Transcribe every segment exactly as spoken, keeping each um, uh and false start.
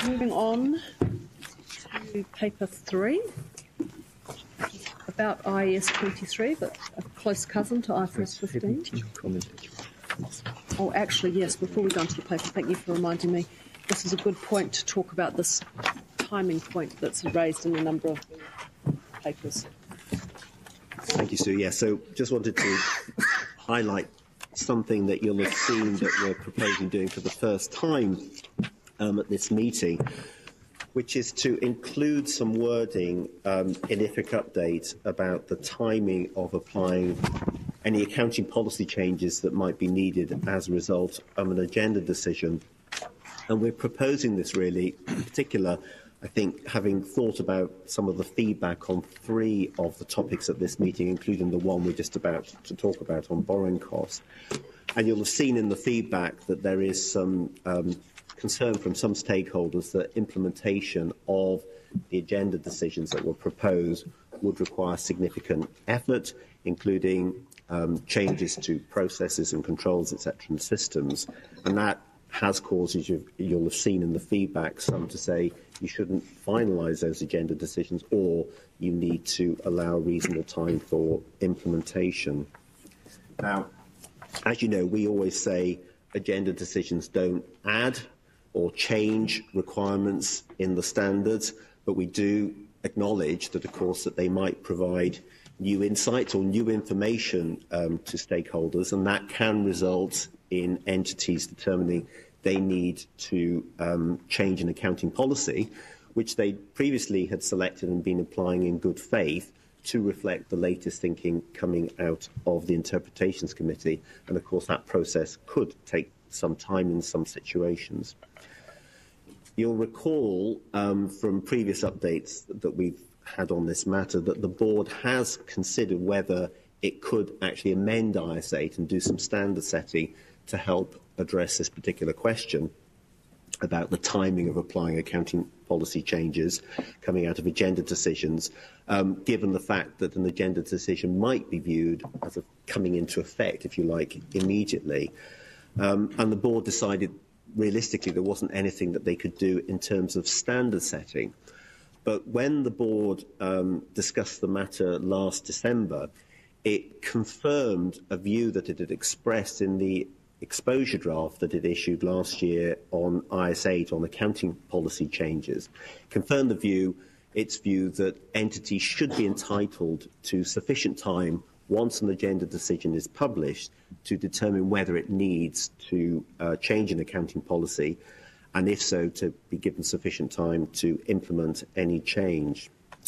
Moving on to paper three, about I A S twenty-three, but a close cousin to I F R S fifteen. Oh, actually, yes, before we go into the paper, thank you for reminding me. This is a good point to talk about this timing point that's raised in a number of papers. Thank you, Sue. Yeah, so just wanted to highlight something that you'll have seen that we're proposing doing for the first time um, at this meeting, which is to include some wording um, in I F R C update about the timing of applying any accounting policy changes that might be needed as a result of an agenda decision. And we're proposing this really, in particular, I think, having thought about some of the feedback on three of the topics at this meeting, including the one we're just about to talk about on borrowing costs. And you'll have seen in the feedback that there is some um, concern from some stakeholders that implementation of the agenda decisions that were proposed would require significant effort, including um, changes to processes and controls, et cetera, and systems. And that has caused, as you've, you'll have seen in the feedback, some to say you shouldn't finalise those agenda decisions, or you need to allow reasonable time for implementation. Now, as you know, we always say agenda decisions don't add or change requirements in the standards, but we do acknowledge that, of course, that they might provide new insights or new information um, to stakeholders, and that can result in entities determining they need to um, change an accounting policy, which they previously had selected and been applying in good faith to reflect the latest thinking coming out of the Interpretations Committee. And, of course, that process could take some time in some situations. You'll recall um, from previous updates that we've had on this matter that the board has considered whether it could actually amend I S eight and do some standard setting to help address this particular question about the timing of applying accounting policy changes coming out of agenda decisions, um, given the fact that an agenda decision might be viewed as a coming into effect, if you like, immediately. Um, and the board decided realistically there wasn't anything that they could do in terms of standard setting. But when the board um, discussed the matter last December, it confirmed a view that it had expressed in the exposure draft that it issued last year on I S eight on accounting policy changes, confirmed the view, its view that entities should be entitled to sufficient time once an agenda decision is published to determine whether it needs to uh, change an accounting policy, and if so, to be given sufficient time to implement any change.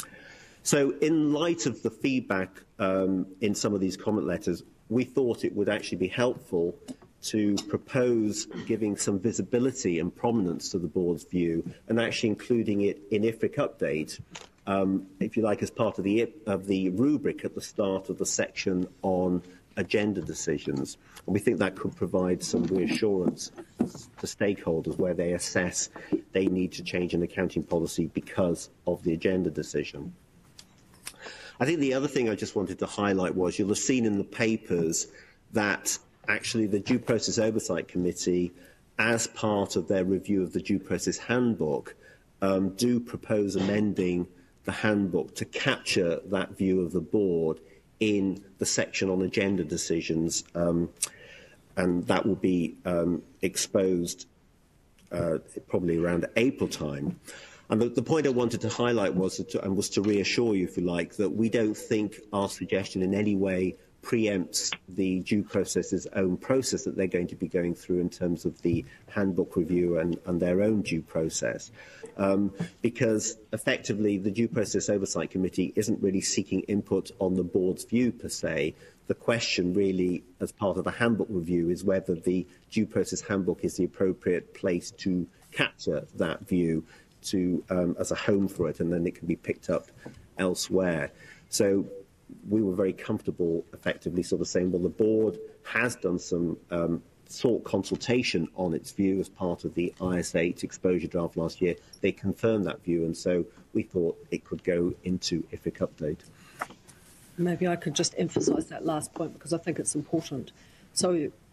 So in light of the feedback um, in some of these comment letters, we thought it would actually be helpful to propose giving some visibility and prominence to the board's view and actually including it in I F R C update, um, if you like, as part of the, of the rubric at the start of the section on agenda decisions. And we think that could provide some reassurance to stakeholders where they assess they need to change an accounting policy because of the agenda decision. I think the other thing I just wanted to highlight was you'll have seen in the papers that actually the Due Process Oversight Committee, as part of their review of the Due Process Handbook, um, do propose amending the handbook to capture that view of the board in the section on agenda decisions, um, and that will be um, exposed uh, probably around April time. And the, the point I wanted to highlight was to, and was to reassure you, if you like, that we don't think our suggestion in any way preempts the due process's own process that they're going to be going through in terms of the handbook review and, and their own due process. Um, because effectively the Due Process Oversight Committee isn't really seeking input on the board's view per se. The question really, as part of the handbook review, is whether the due process handbook is the appropriate place to capture that view to um, as a home for it, and then it can be picked up elsewhere. So we were very comfortable effectively sort of saying, well, the board has done some um, sought consultation on its view as part of the I S eight exposure draft last year. They confirmed that view, and so we thought it could go into I F R C update. Maybe I could just emphasise that last point because I think it's important. So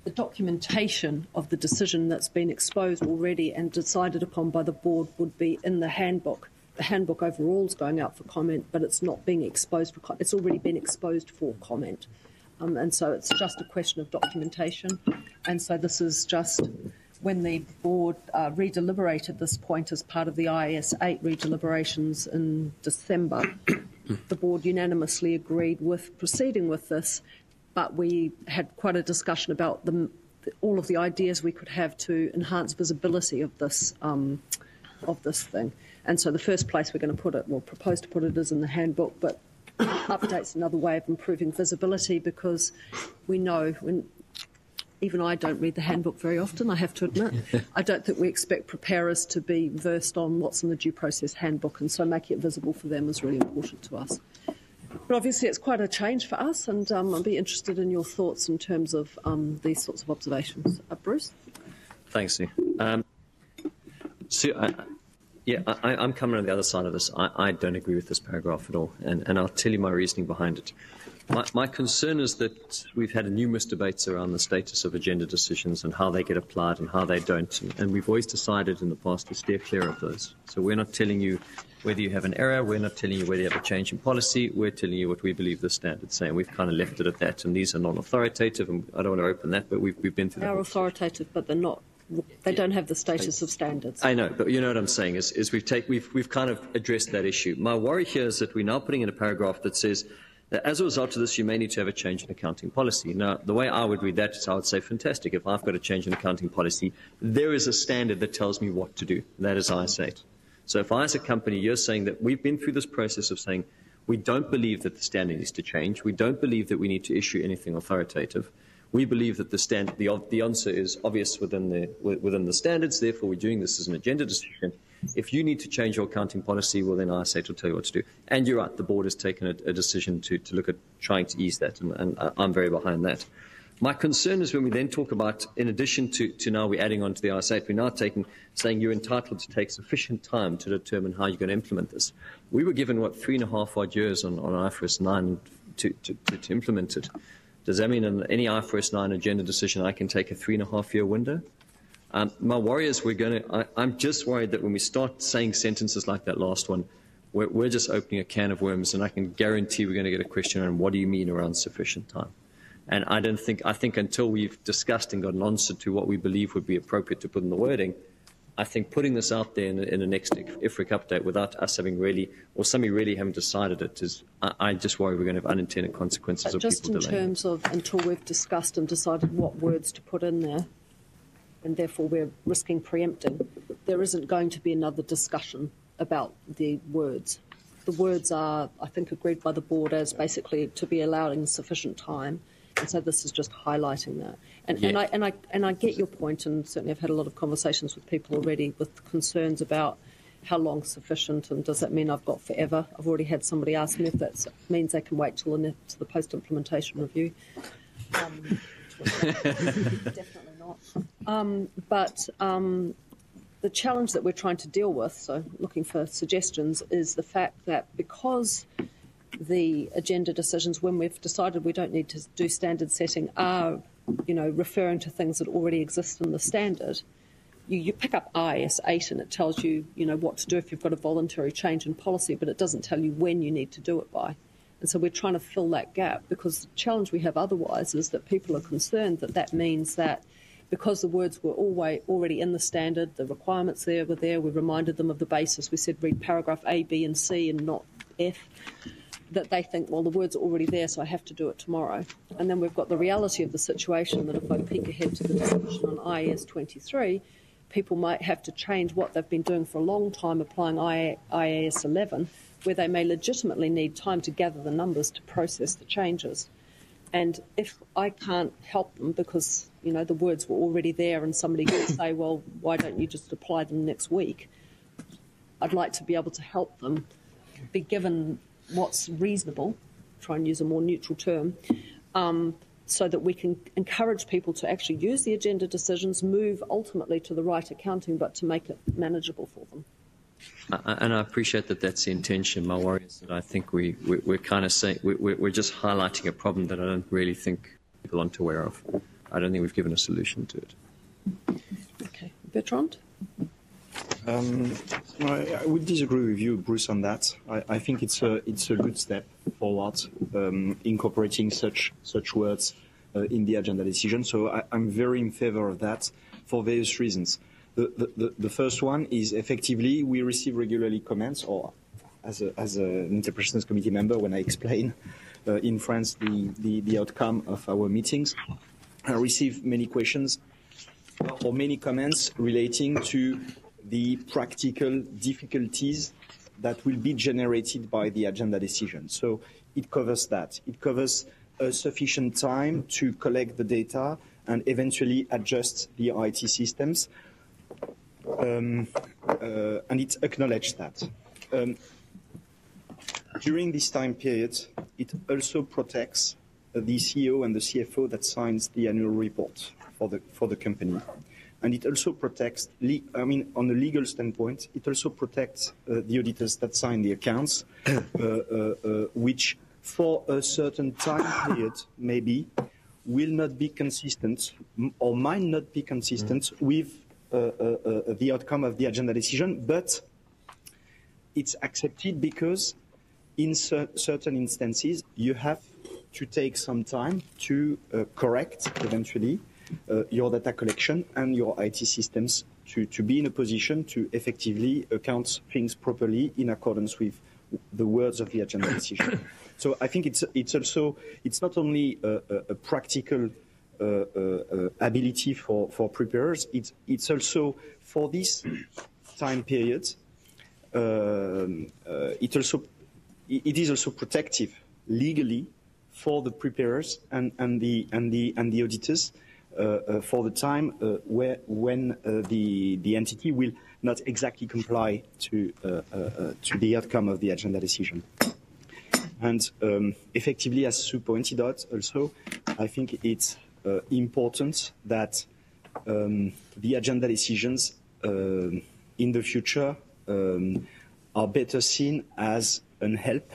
the documentation of the decision that's been exposed already and decided upon by the board would be in the handbook. The handbook overall is going out for comment, but it's not being exposed for co- it's already been exposed for comment. Um, and so it's just a question of documentation. And so this is just when the board uh, redeliberated this point as part of the I A S eight redeliberations in December, the board unanimously agreed with proceeding with this, but we had quite a discussion about the, all of the ideas we could have to enhance visibility of this um, of this thing. And so the first place we're going to put it, well, propose to put it, is in the handbook, but update's another way of improving visibility, because we know, when even I don't read the handbook very often, I have to admit, I don't think we expect preparers to be versed on what's in the due process handbook, and so making it visible for them is really important to us. But obviously it's quite a change for us, and um, I'd be interested in your thoughts in terms of um, these sorts of observations. Uh, Bruce? Thanks, Sue. Um, Sue, I, yeah, I, I'm coming on the other side of this. I, I don't agree with this paragraph at all, and, and I'll tell you my reasoning behind it. My, my concern is that we've had numerous debates around the status of agenda decisions and how they get applied and how they don't, and, and we've always decided in the past to steer clear of those. So we're not telling you whether you have an error, we're not telling you whether you have a change in policy, we're telling you what we believe the standards say, and we've kind of left it at that. And these are non-authoritative, and I don't want to open that, but we've, we've been through that. They are authoritative, but they're not. They don't have the status of standards. I know, but you know what I'm saying is, is we've, take, we've, we've kind of addressed that issue. My worry here is that we're now putting in a paragraph that says that as a result of this, you may need to have a change in accounting policy. Now, the way I would read that is I would say, fantastic, if I've got a change in accounting policy, there is a standard that tells me what to do. That is I S eight. So if I, as a company, you're saying that we've been through this process of saying we don't believe that the standard needs to change, we don't believe that we need to issue anything authoritative, we believe that the, stand, the, the answer is obvious within the, within the standards, therefore we're doing this as an agenda decision. If you need to change your accounting policy, well, then I S eight will tell you what to do. And you're right, the board has taken a, a decision to, to look at trying to ease that, and, and I'm very behind that. My concern is when we then talk about, in addition to, to now we're adding on to the I S eight, we're now taking, saying you're entitled to take sufficient time to determine how you're going to implement this. We were given, what, three and a half odd years on, on I F R S nine to, to, to, to implement it. Does that mean in any I F R S nine agenda decision I can take a three and a half year window? Um, my worry is we're going to, I, I'm just worried that when we start saying sentences like that last one, we're, we're just opening a can of worms, and I can guarantee we're going to get a question on what do you mean around sufficient time. And I don't think, I think until we've discussed and got an answer to what we believe would be appropriate to put in the wording, I think putting this out there in, in the next I F R I C update without us having really, or somebody really haven't decided it, is, I, I just worry we're going to have unintended consequences of just people delaying. Just in terms of until we've discussed and decided what words to put in there, and therefore we're risking preempting, there isn't going to be another discussion about the words. The words are, I think, agreed by the board as basically to be allowing sufficient time. And so this is just highlighting that. And, yeah. and, I, and, I, and I get your point, and certainly I've had a lot of conversations with people already with concerns about how long sufficient, and does that mean I've got forever? I've already had somebody ask me if that means they can wait till the, to the post-implementation review. Um, definitely not. Um, but um, the challenge that we're trying to deal with, so looking for suggestions, is the fact that because the agenda decisions, when we've decided we don't need to do standard setting, are, you know, referring to things that already exist in the standard, you, you pick up I S eight and it tells you, you know, what to do if you've got a voluntary change in policy, but it doesn't tell you when you need to do it by. And so we're trying to fill that gap, because the challenge we have otherwise is that people are concerned that that means that because the words were always already in the standard, the requirements there were there, we reminded them of the basis, we said read paragraph A, B and C and not F, that they think, well, the words are already there, so I have to do it tomorrow. And then we've got the reality of the situation that if I peek ahead to the discussion on I A S twenty-three, people might have to change what they've been doing for a long time, applying I A S eleven, where they may legitimately need time to gather the numbers to process the changes. And if I can't help them because, you know, the words were already there and somebody could say, well, why don't you just apply them next week? I'd like to be able to help them be given what's reasonable, try and use a more neutral term, um, so that we can encourage people to actually use the agenda decisions, move ultimately to the right accounting, but to make it manageable for them. Uh, and I appreciate that that's the intention. My worry is that I think we, we, we're kind of saying, we, we're just highlighting a problem that I don't really think people aren't aware of. I don't think we've given a solution to it. Okay. Bertrand? Um, I, I would disagree with you, Bruce, on that. I, I think it's a it's a good step forward, um, incorporating such such words uh, in the agenda decision. So I, I'm very in favour of that for various reasons. The, the, the, the first one is effectively we receive regularly comments, or as a, as an interpretations committee member, when I explain uh, in France the, the the outcome of our meetings, I receive many questions or many comments relating to the practical difficulties that will be generated by the agenda decision. So it covers that. It covers a sufficient time to collect the data and eventually adjust the I T systems. Um, uh, and it acknowledged that. Um, during this time period, it also protects the C E O and the C F O that signs the annual report for the, for the company. And it also protects, I mean, on a legal standpoint, it also protects uh, the auditors that sign the accounts, uh, uh, uh, which for a certain time period, maybe, will not be consistent or might not be consistent mm. with uh, uh, uh, the outcome of the agenda decision, but it's accepted because in cer certain instances, you have to take some time to uh, correct, eventually, Uh, your data collection and your I T systems to, to be in a position to effectively account things properly in accordance with the words of the agenda decision. So I think it's it's also it's not only a, a, a practical uh, uh, ability for, for preparers, it's it's also for this time period. Um, uh, it also it is also protective legally for the preparers and, and the and the and the auditors. Uh, uh, for the time uh, where, when uh, the, the entity will not exactly comply to, uh, uh, uh, to the outcome of the agenda decision. And um, effectively, as Sue pointed out also, I think it's uh, important that um, the agenda decisions uh, in the future um, are better seen as an help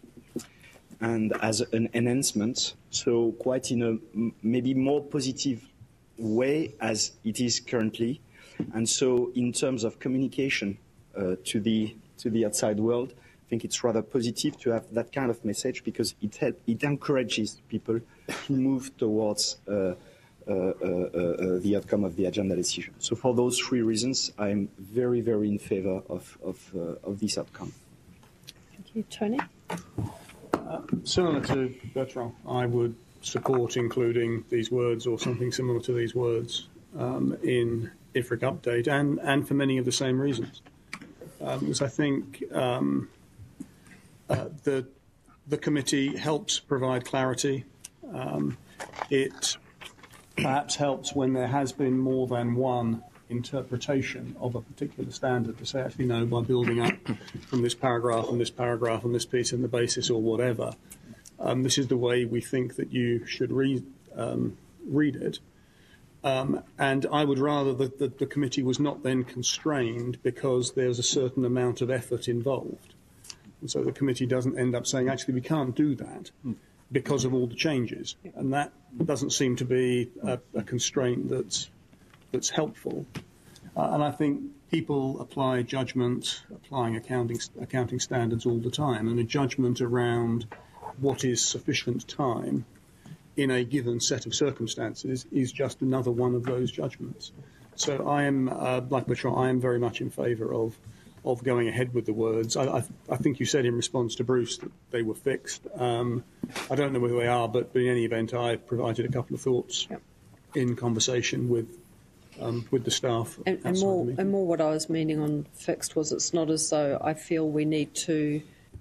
and as an enhancement, so quite in a maybe more positive way as it is currently. And so in terms of communication uh, to the to the outside world, I think it's rather positive to have that kind of message because it help, it encourages people to move towards uh, uh, uh, uh, the outcome of the agenda decision. So for those three reasons, I'm very, very in favor of, of, uh, of this outcome. Thank you. Tony? Uh, similar to Bertrand, I would support including these words or something similar to these words um, in I F R I C update, and, and for many of the same reasons. Um, because I think um, uh, the, the committee helps provide clarity. Um, it perhaps helps when there has been more than one interpretation of a particular standard to say, actually, no, by building up from this paragraph and this paragraph and this piece and the basis or whatever, Um, this is the way we think that you should read, um, read it. Um, and I would rather that the, the committee was not then constrained because there's a certain amount of effort involved. And so the committee doesn't end up saying, actually, we can't do that because of all the changes. And that doesn't seem to be a, a constraint that's, that's helpful. Uh, and I think people apply judgment, applying accounting, accounting standards all the time, and a judgment around what is sufficient time in a given set of circumstances is just another one of those judgments. So I am, uh, like Bertrand, I am very much in favour of, of going ahead with the words. I, I, I think you said in response to Bruce that they were fixed. Um, I don't know whether they are, but in any event, I provided a couple of thoughts yep. in conversation with um, with the staff. And, and, more, and more what I was meaning on fixed was it's not as though I feel we need to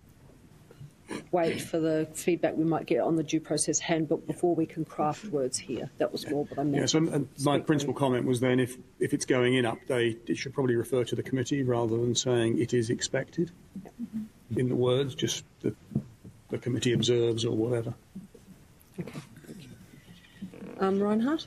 wait for the feedback we might get on the due process handbook before we can craft words here. That was more what I meant. Yeah, so and my principal comment was then if, if it's going in update, it should probably refer to the committee rather than saying it is expected mm-hmm. in the words, just the, the committee observes or whatever. Okay. Um, Reinhard?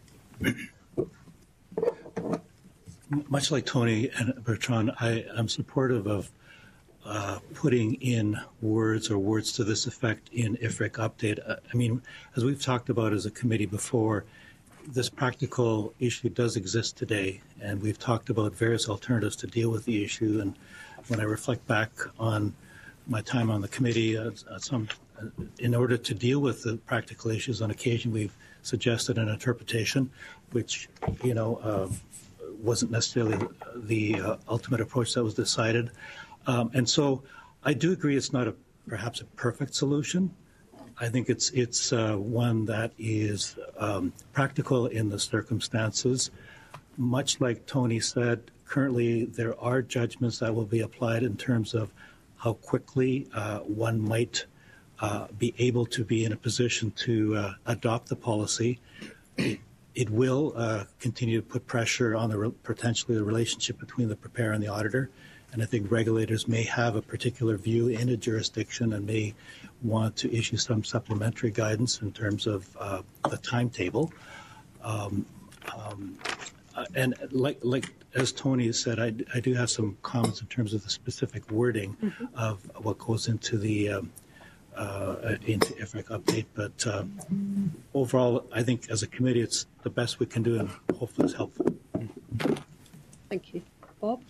Much like Tony and Bertrand, I am supportive of Uh, putting in words or words to this effect in I F R I C update. Uh, I mean, as we've talked about as a committee before, this practical issue does exist today, and we've talked about various alternatives to deal with the issue. And when I reflect back on my time on the committee, uh, some, uh, in order to deal with the practical issues, on occasion we've suggested an interpretation, which, you know, uh, wasn't necessarily the uh, ultimate approach that was decided. Um, and so I do agree it's not a perhaps a perfect solution. I think it's it's uh, one that is um, practical in the circumstances. Much like Tony said, currently there are judgments that will be applied in terms of how quickly uh, one might uh, be able to be in a position to uh, adopt the policy. It, it will uh, continue to put pressure on the re- potentially the relationship between the preparer and the auditor. And I think regulators may have a particular view in a jurisdiction and may want to issue some supplementary guidance in terms of uh, the timetable. Um, um, and like, like as Tony has said, I, I do have some comments in terms of the specific wording mm-hmm. of what goes into the um, uh, into I F R C update. But uh, overall, I think as a committee, it's the best we can do, and hopefully it's helpful. Thank you. Bob?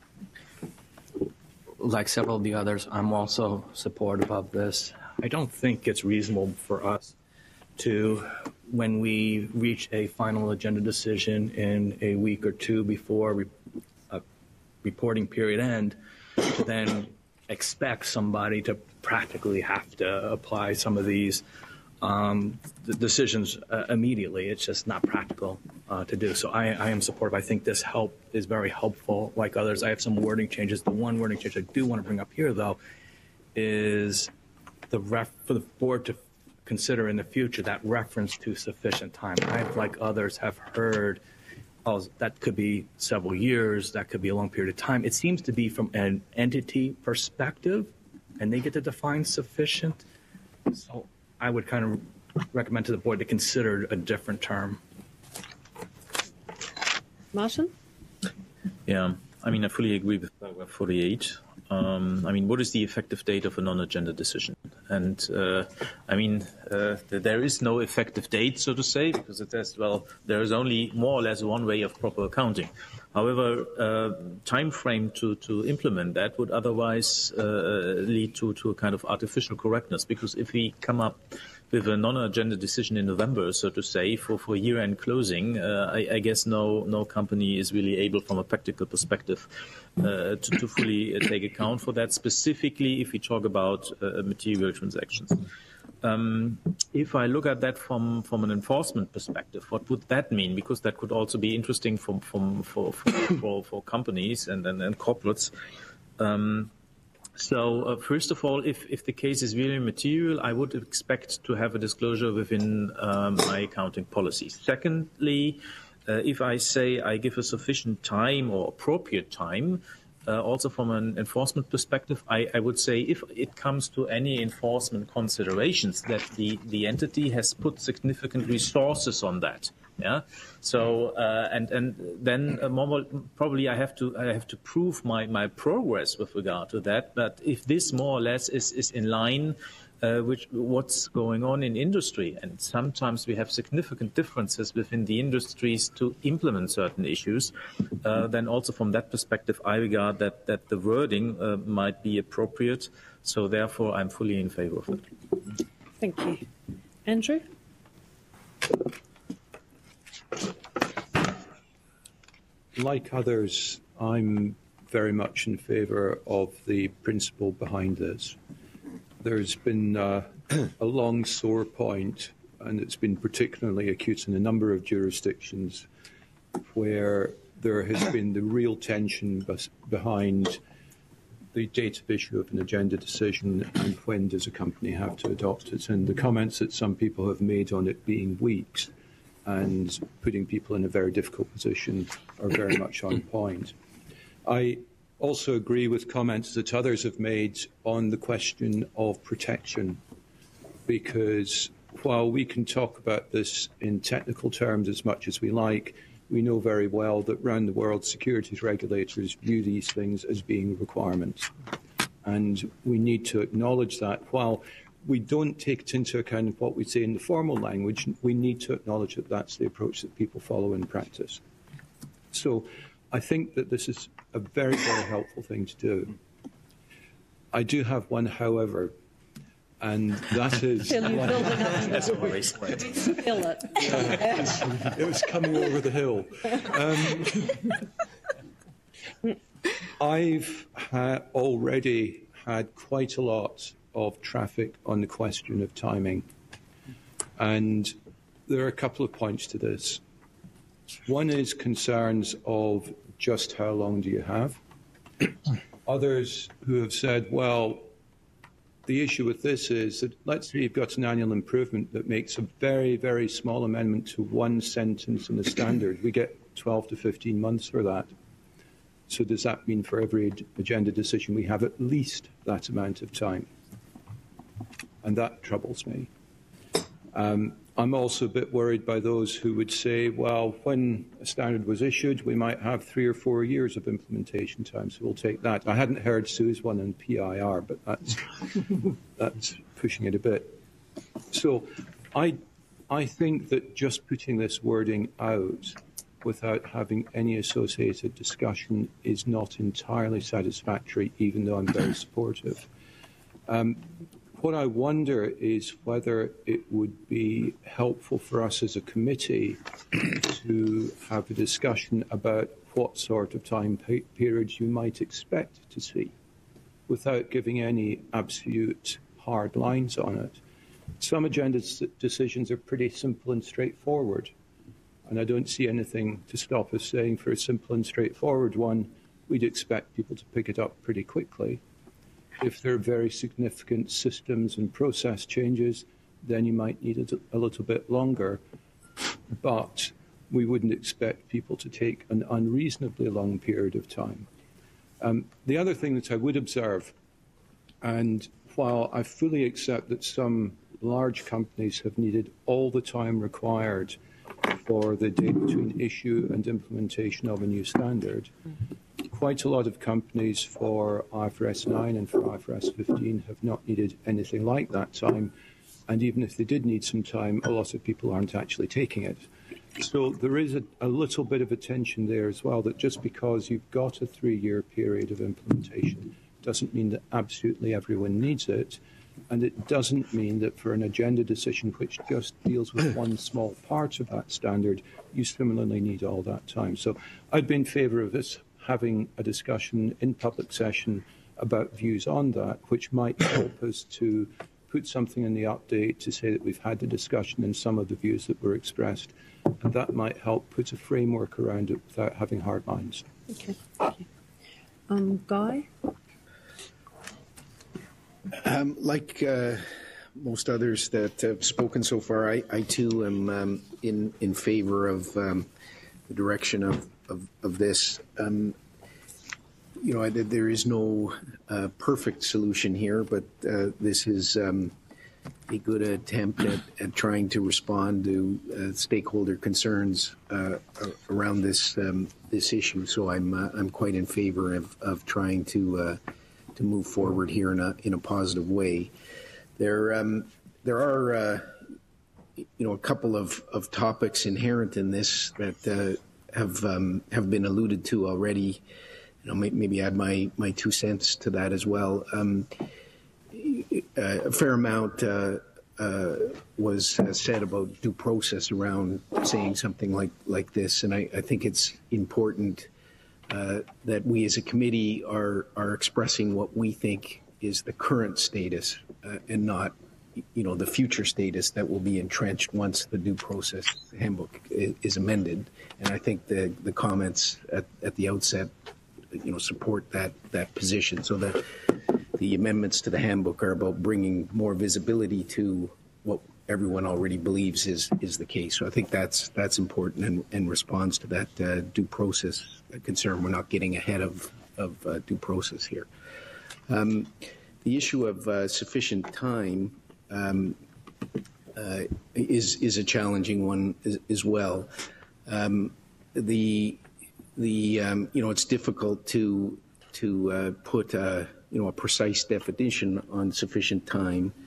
Like several of the others, I'm also supportive of this. I don't think it's reasonable for us to, when we reach a final agenda decision in a week or two before re- a reporting period end, to then expect somebody to practically have to apply some of these um, the decisions uh, immediately. It's just not practical uh, to do. So I, I am supportive. I think this help is very helpful. Like others, I have some wording changes. The one wording change I do want to bring up here, though, is the ref for the board to consider in the future that reference to sufficient time. I, like others, have heard, oh, that could be several years, that could be a long period of time. It seems to be from an entity perspective, and they get to define sufficient. So I would kind of recommend to the board to consider a different term. Martin? Yeah, I mean, I fully agree with paragraph forty-eight. Um, I mean, what is the effective date of a non-agenda decision? And uh, I mean, uh, there is no effective date, so to say, because it says, well, there is only more or less one way of proper accounting. However, uh, time frame to, to implement that would otherwise uh, lead to, to a kind of artificial correctness, because if we come up with a non-agenda decision in November, so to say, for, for year-end closing, uh, I, I guess no no company is really able, from a practical perspective, uh, to, to fully uh, take account for that, specifically if we talk about uh, material transactions. Um, if I look at that from, from an enforcement perspective, what would that mean? Because that could also be interesting from, from, for, for, for, for companies and, and, and corporates. Um, So uh, first of all, if, if the case is really material, I would expect to have a disclosure within um, my accounting policy. Secondly, uh, if I say I give a sufficient time or appropriate time, uh, also from an enforcement perspective, I, I would say if it comes to any enforcement considerations, that the, the entity has put significant resources on that. Yeah. So uh, and and then uh, more, probably I have to I have to prove my, my progress with regard to that. But if this more or less is is in line uh, with what's going on in industry, and sometimes we have significant differences within the industries to implement certain issues, uh, then also from that perspective, I regard that that the wording uh, might be appropriate. So therefore, I'm fully in favor of it. Thank you, Andrew. Like others, I'm very much in favour of the principle behind this. There's been uh, a long sore point, and it's been particularly acute in a number of jurisdictions, where there has been the real tension behind the date of issue of an agenda decision and when does a company have to adopt it. And the comments that some people have made on it being weeks and putting people in a very difficult position are very much on point. I also agree with comments that others have made on the question of protection, because while we can talk about this in technical terms as much as we like, we know very well that around the world securities regulators view these things as being requirements. And we need to acknowledge that while we don't take it into account of what we say in the formal language, we need to acknowledge that that's the approach that people follow in practice. So I think that this is a very, very helpful thing to do. I do have one however, and that is... Phil, you build it up. That's always Feel it. Uh, it was coming over the hill. Um, I've ha- already had quite a lot of traffic on the question of timing, and there are a couple of points to this. One is concerns of just how long do you have? Others who have said, well, the issue with this is that let's say you've got an annual improvement that makes a very, very small amendment to one sentence in the standard. We get twelve to fifteen months for that. So does that mean for every agenda decision we have at least that amount of time? And that troubles me. Um, I'm also a bit worried by those who would say, well, when a standard was issued, we might have three or four years of implementation time, so we'll take that. I hadn't heard Sue's one in P I R, but that's, that's pushing it a bit. So I, I think that just putting this wording out without having any associated discussion is not entirely satisfactory, even though I'm very supportive. Um, What I wonder is whether it would be helpful for us as a committee to have a discussion about what sort of time pe- periods you might expect to see, without giving any absolute hard lines on it. Some agenda decisions are pretty simple and straightforward, and I don't see anything to stop us saying for a simple and straightforward one, we'd expect people to pick it up pretty quickly. If there are very significant systems and process changes, then you might need it a little bit longer. But we wouldn't expect people to take an unreasonably long period of time. Um, the other thing that I would observe, and while I fully accept that some large companies have needed all the time required for the date between issue and implementation of a new standard, quite a lot of companies for I F R S nine and for I F R S fifteen have not needed anything like that time. And even if they did need some time, a lot of people aren't actually taking it. So there is a, a little bit of a tension there as well, that just because you've got a three-year period of implementation doesn't mean that absolutely everyone needs it. And it doesn't mean that for an agenda decision which just deals with one small part of that standard, you similarly need all that time. So I'd be in favour of this having a discussion in public session about views on that, which might help us to put something in the update to say that we've had the discussion and some of the views that were expressed. And that might help put a framework around it without having hard lines. Okay, thank you. Um, Guy? Um, like uh, most others that have spoken so far, I, I too am um, in, in favor of um, the direction of, of, of this. Um, you know, I, there is no uh, perfect solution here, but uh, this is um, a good attempt at, at trying to respond to uh, stakeholder concerns uh, around this um, this issue. So I'm uh, I'm quite in favor of, of trying to uh, to move forward here in a in a positive way. There um, there are uh, you know a couple of, of topics inherent in this that uh, have um, have been alluded to already. You know, maybe add my, my two cents to that as well. Um, a fair amount uh, uh, was uh, said about due process around saying something like, like this, and I, I think it's important uh, that we as a committee are, are expressing what we think is the current status uh, and not, you know, the future status that will be entrenched once the due process handbook is, is amended. And I think the, the comments at, at the outset you know, support that, that position, so that the amendments to the handbook are about bringing more visibility to what everyone already believes is, is the case. So I think that's, that's important and, and responds to that uh, due process concern. We're not getting ahead of, of uh, due process here. Um, the issue of uh, sufficient time um, uh, is, is a challenging one as, as well. Um, the The um, you know it's difficult to to uh, put a, you know a precise definition on sufficient time.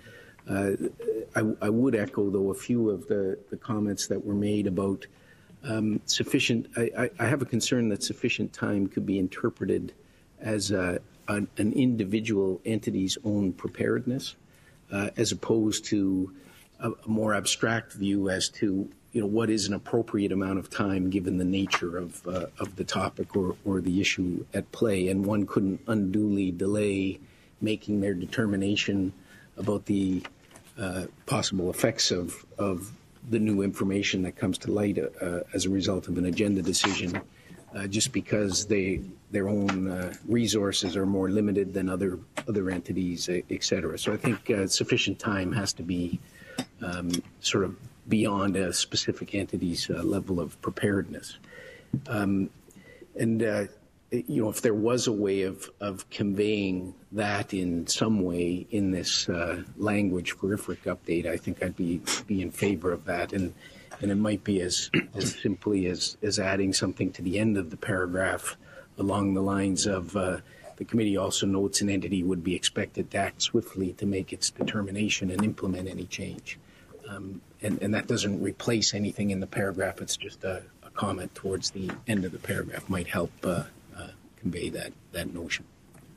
Uh, I, I would echo, though, a few of the, the comments that were made about um, sufficient. I, I, I have a concern that sufficient time could be interpreted as a, an, an individual entity's own preparedness, uh, as opposed to a, a more abstract view as to, you know, what is an appropriate amount of time given the nature of uh, of the topic or, or the issue at play, and one couldn't unduly delay making their determination about the uh, possible effects of of the new information that comes to light uh, as a result of an agenda decision, uh, just because they their own uh, resources are more limited than other other entities, et cetera. So I think uh, sufficient time has to be um, sort of beyond a specific entity's uh, level of preparedness. Um, and, uh, you know, if there was a way of, of conveying that in some way in this uh, language for I F R I C update, I think I'd be, be in favor of that. And, and it might be as, as simply as, as adding something to the end of the paragraph along the lines of uh, the committee also notes an entity would be expected to act swiftly to make its determination and implement any change. Um, and, and that doesn't replace anything in the paragraph. It's just a, a comment towards the end of the paragraph might help uh, uh, convey that, that notion.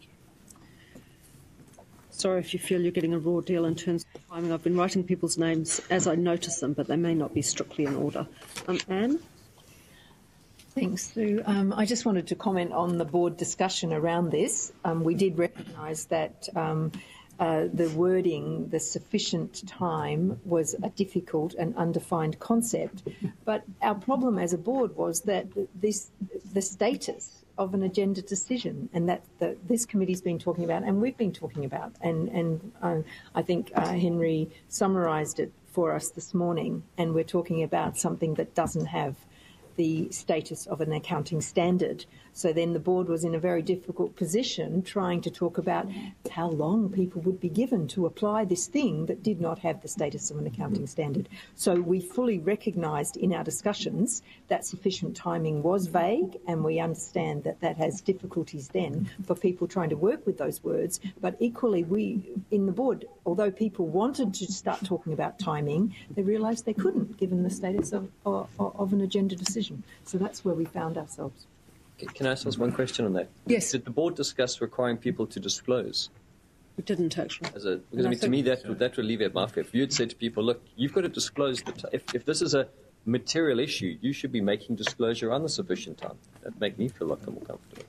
Sorry if you feel you're getting a raw deal in terms of timing. I've been writing people's names as I notice them, but they may not be strictly in order. Um, Anne? Thanks, Sue. Um, I just wanted to comment on the board discussion around this. Um, we did recognise that um, Uh, the wording, the sufficient time, was a difficult and undefined concept. But our problem as a board was that this, the status of an agenda decision, and that the, this committee's been talking about, and we've been talking about, and, and uh, I think uh, Henry summarised it for us this morning, and we're talking about something that doesn't have the status of an accounting standard. So then the board was in a very difficult position trying to talk about how long people would be given to apply this thing that did not have the status of an accounting standard. So we fully recognised in our discussions that sufficient timing was vague, and we understand that that has difficulties then for people trying to work with those words. But equally, we in the board, although people wanted to start talking about timing, they realised they couldn't given the status of, of, of an agenda decision. So that's where we found ourselves. Can I ask one question on that? Yes. Did the board discuss requiring people to disclose? We didn't, actually. As a, because, I mean, to me, that would, that would alleviate my fear. If you had said to people, look, you've got to disclose, the t- if, if this is a material issue, you should be making disclosure on the sufficient time. That'd make me feel like I'm more comfortable.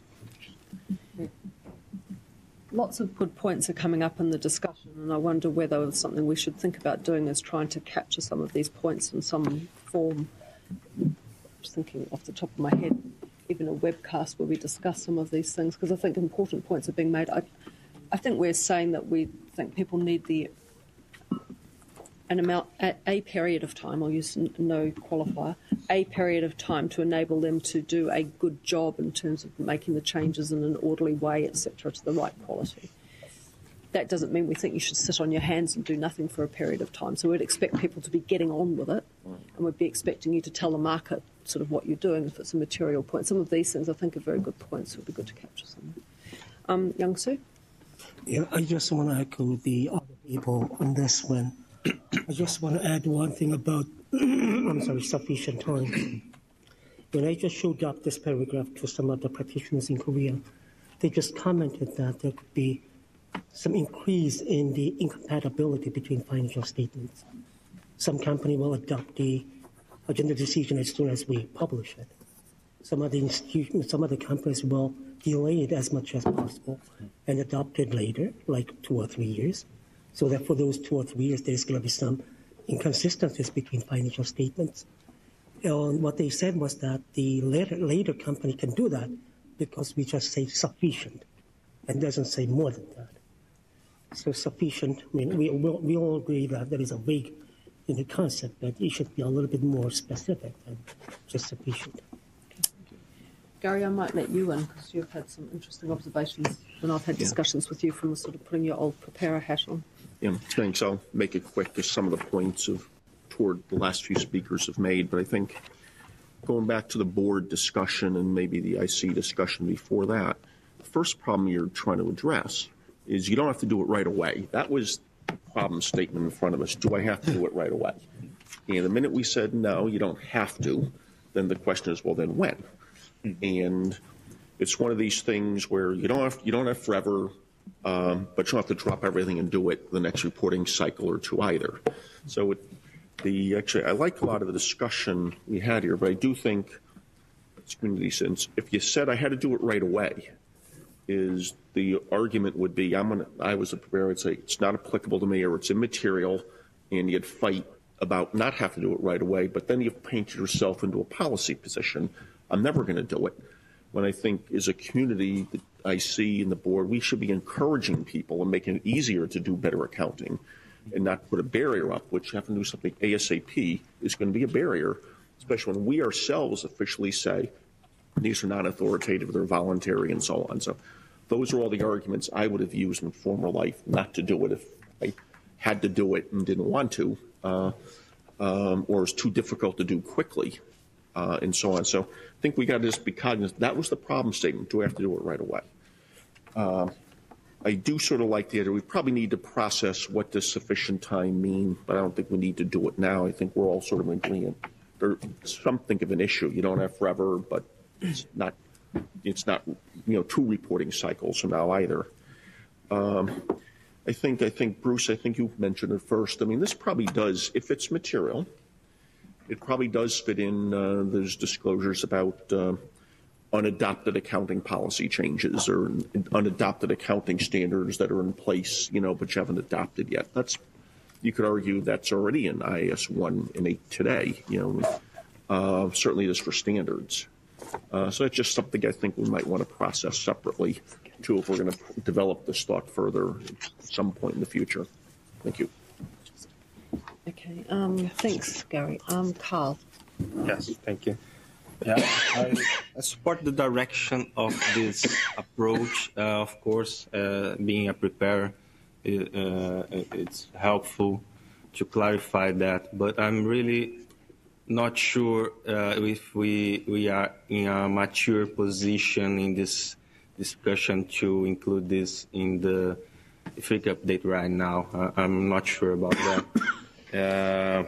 Lots of good points are coming up in the discussion, and I wonder whether it's something we should think about doing is trying to capture some of these points in some form. Just thinking off the top of my head, even a webcast where we discuss some of these things, because I think important points are being made. I, I think we're saying that we think people need the an amount, a, a period of time, I'll use no qualifier, a period of time to enable them to do a good job in terms of making the changes in an orderly way, et cetera, to the right quality. That doesn't mean we think you should sit on your hands and do nothing for a period of time. So we'd expect people to be getting on with it, and we'd be expecting you to tell the market sort of what you're doing if it's a material point. Some of these things I think are very good points. It would be good to capture some. Um, Young Soo? Yeah, I just want to echo the other people on this one. I just want to add one thing about, I'm sorry, sufficient time. When I just showed up this paragraph to some of the practitioners in Korea, they just commented that there could be some increase in the incompatibility between financial statements. Some company will adopt the agenda decision as soon as we publish it. Some other institutions, some other companies will delay it as much as possible and adopt it later, like two or three years. So that for those two or three years, there's going to be some inconsistencies between financial statements. And what they said was that the later, later company can do that because we just say sufficient and doesn't say more than that. So sufficient, I mean, we, we all agree that there is a vague in the concept, but it should be a little bit more specific than just sufficient. Gary, I might let you in because you've had some interesting observations when I've had discussions yeah. with you from sort of putting your old preparer hat on. Yeah, thanks. I'll make it quick because some of the points of toward the last few speakers have made, but I think going back to the board discussion and maybe the I C discussion before that, the first problem you're trying to address is you don't have to do it right away. That was problem statement in front of us. Do I have to do it right away? And the minute we said, no, you don't have to, then the question is, well, then when? And it's one of these things where you don't have, you don't have forever, um, but you don't have to drop everything and do it the next reporting cycle or two either. So it, the actually, I like a lot of the discussion we had here, but I do think it's community sense. If you said I had to do it right away, is the argument would be, I'm gonna, I was a preparer, I'd say it's not applicable to me or it's immaterial, and you'd fight about not having to do it right away, but then you've painted yourself into a policy position. I'm never going to do it. When I think as a community that I see in the board, we should be encouraging people and making it easier to do better accounting and not put a barrier up, which having to do something ASAP is going to be a barrier, especially when we ourselves officially say these are not authoritative, they're voluntary, and so on. So those are all the arguments I would have used in former life not to do it if I had to do it and didn't want to, uh, um, or it's too difficult to do quickly, uh, and so on. So I think we got to just be cognizant. That was the problem statement. Do we have to do it right away? Uh, I do sort of like the idea. We probably need to process what does sufficient time mean, but I don't think we need to do it now. I think we're all sort of agreeing. There's something of an issue. You don't have forever, but it's not, it's not, you know, two reporting cycles from now either. Um, I think, I think, Bruce, I think you mentioned it first. I mean, this probably does, if it's material, it probably does fit in, uh, there's disclosures about uh, unadopted accounting policy changes or unadopted accounting standards that are in place, you know, but you haven't adopted yet. That's, you could argue that's already in I A S one and eight today, you know, uh, certainly it is for standards. Uh, so that's just something I think we might want to process separately, too, if we're going to develop this thought further at some point in the future. Thank you. Okay. Um, thanks, Gary. Um, Carl. Yes, thank you. Yeah, I, I support the direction of this approach. Uh, of course, uh, being a preparer, it, uh, it's helpful to clarify that. But I'm really not sure uh, if we we are in a mature position in this discussion to include this in the I F R I C update right now. Uh, I'm not sure about that. Uh,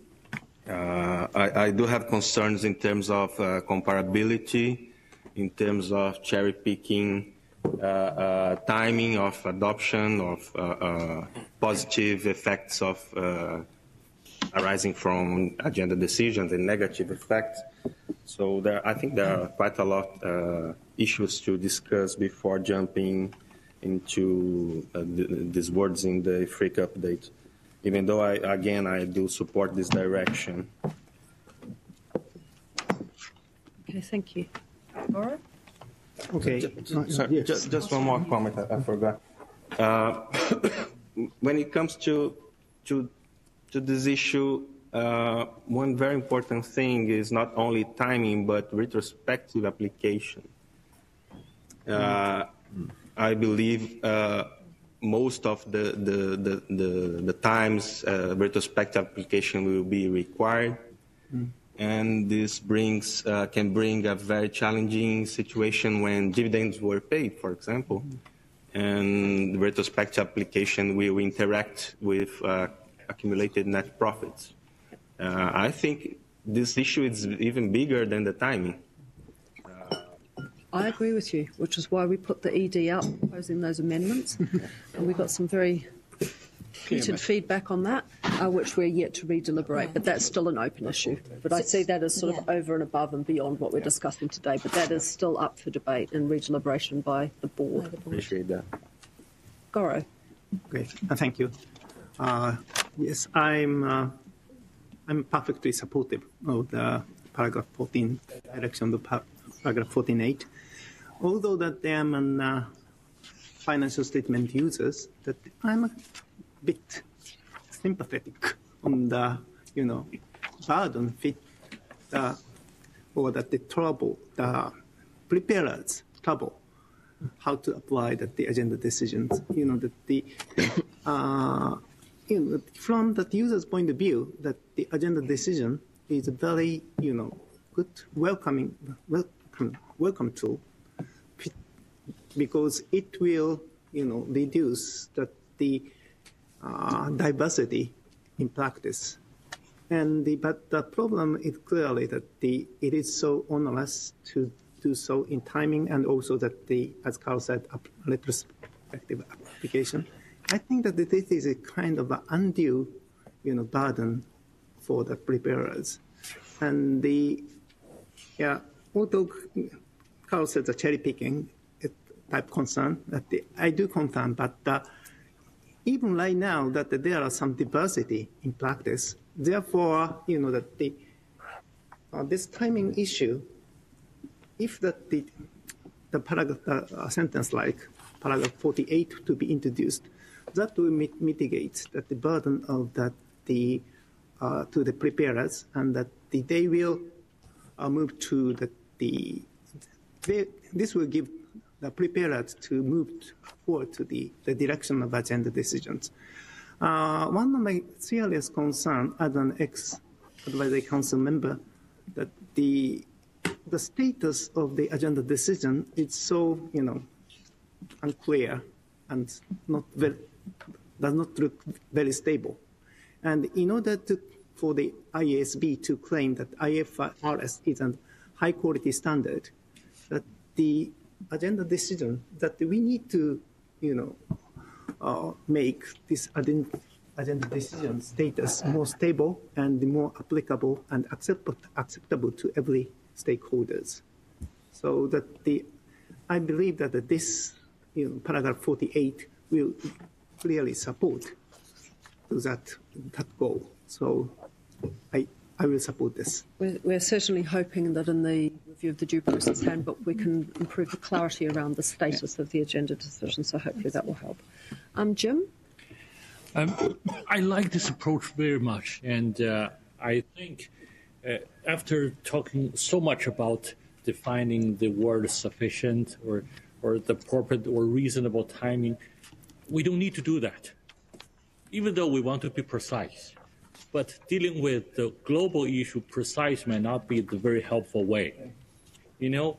uh, I, I do have concerns in terms of uh, comparability, in terms of cherry picking, uh, uh, timing of adoption, of uh, uh, positive effects of uh, arising from agenda decisions and negative effects. So there, I think there are quite a lot uh, issues to discuss before jumping into uh, th these words in the I F R I C update. Even though, I, again, I do support this direction. Okay, thank you. Laura? Okay. Just, sorry, yes. just, just one more comment, I, I forgot. Uh, when it comes to, to, to this issue, uh, one very important thing is not only timing, but retrospective application. Uh, I believe uh, most of the, the, the, the, the times uh, retrospective application will be required. Mm. And this brings, uh, can bring a very challenging situation when dividends were paid, for example. Mm. And the retrospective application will interact with uh, accumulated net profits. Uh, I think this issue is even bigger than the timing. I agree with you, which is why we put the E D out, proposing those amendments. And we got some very heated feedback on that, uh, which we're yet to re-deliberate. But that's still an open issue. But I see that as sort of over and above and beyond what we're discussing today. But that is still up for debate and re-deliberation by the board. Appreciate that. Goro. Great. Uh, thank you. Uh, yes, I'm, uh, I'm perfectly supportive of the paragraph fourteen, direction of the paragraph fourteen eight. Although that I am an uh, financial statement users, that I'm a bit sympathetic on the, you know, burden fit, uh, or that the trouble, the preparers trouble, how to apply that the agenda decisions. You know that the, uh, you know, from the user's point of view, that the agenda decision is a very, you know, good, welcoming, welcome, welcome tool. Because it will, you know, reduce that the uh, diversity in practice. And the, but the problem is clearly that the, it is so onerous to do so in timing, and also that the, as Carl said, retrospective application. I think that this is a kind of an undue, you know, burden for the preparers. And the, yeah, although Carl said the cherry picking type concern, that the, I do confirm, but uh, even right now that there are some diversity in practice. Therefore, you know, that the, uh, this timing issue, if that the, the paragraph, uh, sentence like paragraph forty-eight to be introduced, that will mit mitigate that the burden of that the uh, to the preparers, and that the, they will uh, move to the, the they, this will give the preparers to move forward to the, the direction of agenda decisions. Uh, one of my serious concerns as an ex-advisory council member, that the the status of the agenda decision is so, you know, unclear and not very, does not look very stable. And in order to, for the I A S B to claim that I F R S is a high quality standard, that the agenda decision that we need to, you know, uh, make this agenda decision status more stable and more applicable and accept, acceptable to every stakeholders. So that the, I believe that this, you know, paragraph forty-eight will clearly support that, that goal. So I, I will support this. We're, we're certainly hoping that in the review of the due process handbook we can improve the clarity around the status of the agenda decision, so hopefully that will help. Um, Jim? Um, I like this approach very much, and uh, I think uh, after talking so much about defining the word sufficient or, or the appropriate or reasonable timing, we don't need to do that, even though we want to be precise. But dealing with the global issue, precise may not be the very helpful way. You know,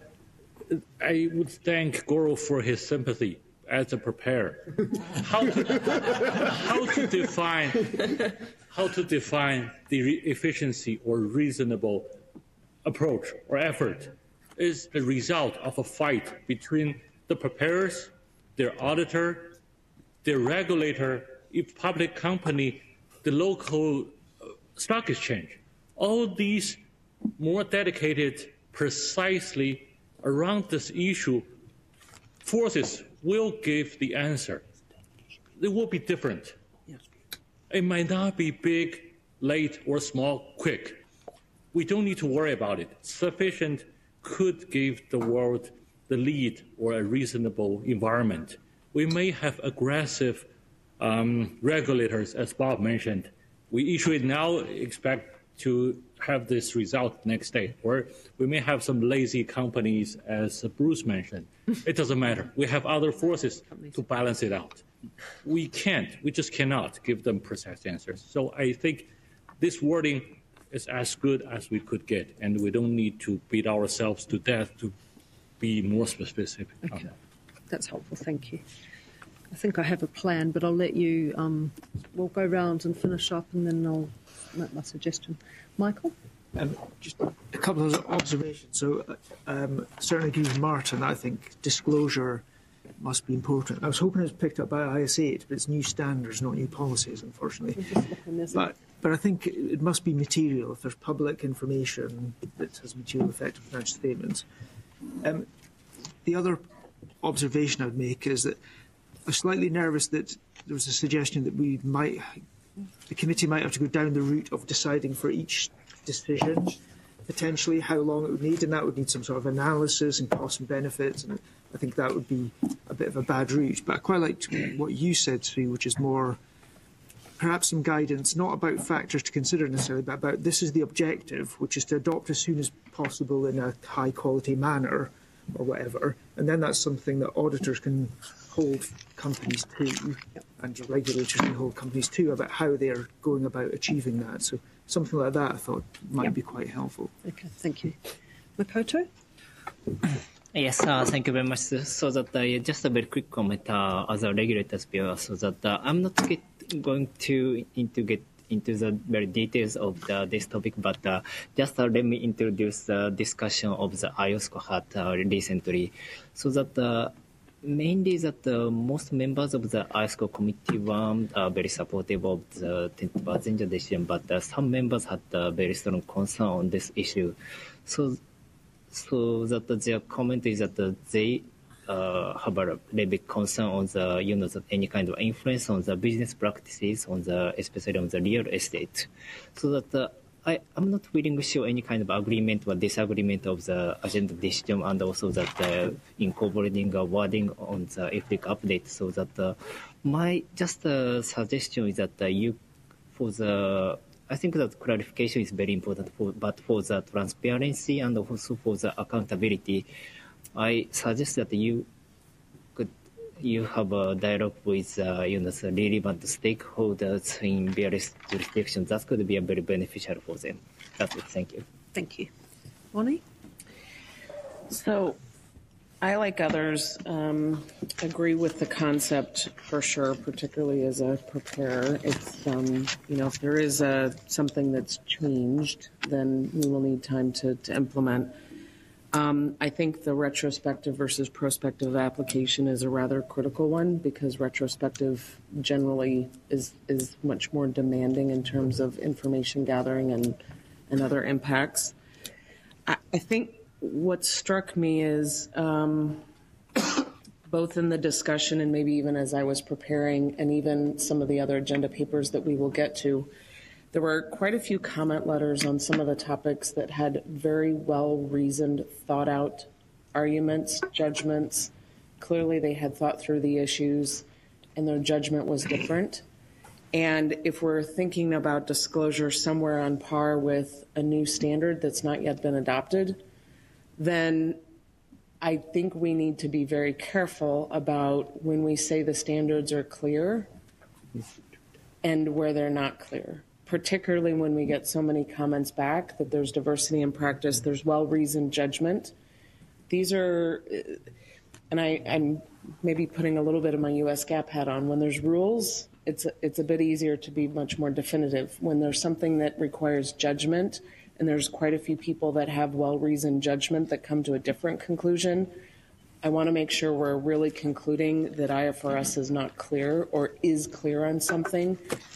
I would thank Goro for his sympathy as a preparer. How to, how to define how to define the efficiency or reasonable approach or effort is the result of a fight between the preparers, their auditor, their regulator, if public company, the local stock exchange. All these more dedicated precisely around this issue forces will give the answer. It will be different. It might not be big, late, or small, quick. We don't need to worry about it. Sufficient could give the world the lead or a reasonable environment. We may have aggressive um, regulators, as Bob mentioned. We issue it now, expect to have this result next day. Or we may have some lazy companies, as Bruce mentioned. It doesn't matter. We have other forces to balance it out. We can't, we just cannot give them precise answers. So I think this wording is as good as we could get, and we don't need to beat ourselves to death to be more specific. Okay. That's helpful, thank you. I think I have a plan, but I'll let you, um, we'll go round and finish up, and then I'll make my suggestion. Michael? Um, just a couple of observations. So um, certainly agree with Martin. I think disclosure must be important. I was hoping it was picked up by I S eight, but it's new standards, not new policies, unfortunately. But, but I think it must be material if there's public information that has material effect on financial statements. Um, the other observation I would make is that I'm slightly nervous that there was a suggestion that we might, the committee might have to go down the route of deciding for each decision potentially how long it would need, and that would need some sort of analysis and cost and benefits, and I think that would be a bit of a bad route. But I quite liked what you said, Sri, which is more perhaps some guidance, not about factors to consider necessarily, but about this is the objective, which is to adopt as soon as possible in a high quality manner or whatever, and then that's something that auditors can hold companies to, and regulators can hold companies to, about how they're going about achieving that. So something like that I thought might yep. be quite helpful. Okay, thank you. Makoto? Yes, uh, thank you very much. So that uh, just a very quick comment uh, as a regulator's viewer, so that uh, I'm not get, going to into get into the very details of the, this topic, but uh, just uh, let me introduce the discussion of the I O S C O had uh, recently, so that uh, mainly that uh, most members of the I O S C O committee were uh, very supportive of the tentative agenda decision, but uh, some members had uh, very strong concern on this issue. So, so that their comment is that uh, they uh, have a very big concern on the, you know, that any kind of influence on the business practices, on the, especially on the real estate. So that uh, I am not willing to show any kind of agreement or disagreement of the agenda decision, and also that uh, incorporating a wording on the I F R I C update. So that uh, my just uh, suggestion is that uh, you, for the, I think that clarification is very important, for, but for the transparency and also for the accountability, I suggest that you could you have a dialogue with uh, you know, the relevant stakeholders in various jurisdictions. That could be a very beneficial for them. That's it. Thank you. Thank you. Bonnie? So I, like others, um, agree with the concept for sure, particularly as a preparer. It's, um, you know, if there is a, something that's changed, then we will need time to, to implement. Um, I think the retrospective versus prospective application is a rather critical one, because retrospective generally is, is much more demanding in terms of information gathering and, and other impacts. I, I think what struck me is um, both in the discussion and maybe even as I was preparing, and even some of the other agenda papers that we will get to, there were quite a few comment letters on some of the topics that had very well-reasoned, thought-out arguments, judgments. Clearly, they had thought through the issues, and their judgment was different. And if we're thinking about disclosure somewhere on par with a new standard that's not yet been adopted, then I think we need to be very careful about when we say the standards are clear and where they're not clear, particularly when we get so many comments back that there's diversity in practice, there's well-reasoned judgment. These are, and I, I'm maybe putting a little bit of my U S GAP hat on, when there's rules, it's a, it's a bit easier to be much more definitive. When there's something that requires judgment, and there's quite a few people that have well-reasoned judgment that come to a different conclusion, I want to make sure we're really concluding that I F R S is not clear or is clear on something.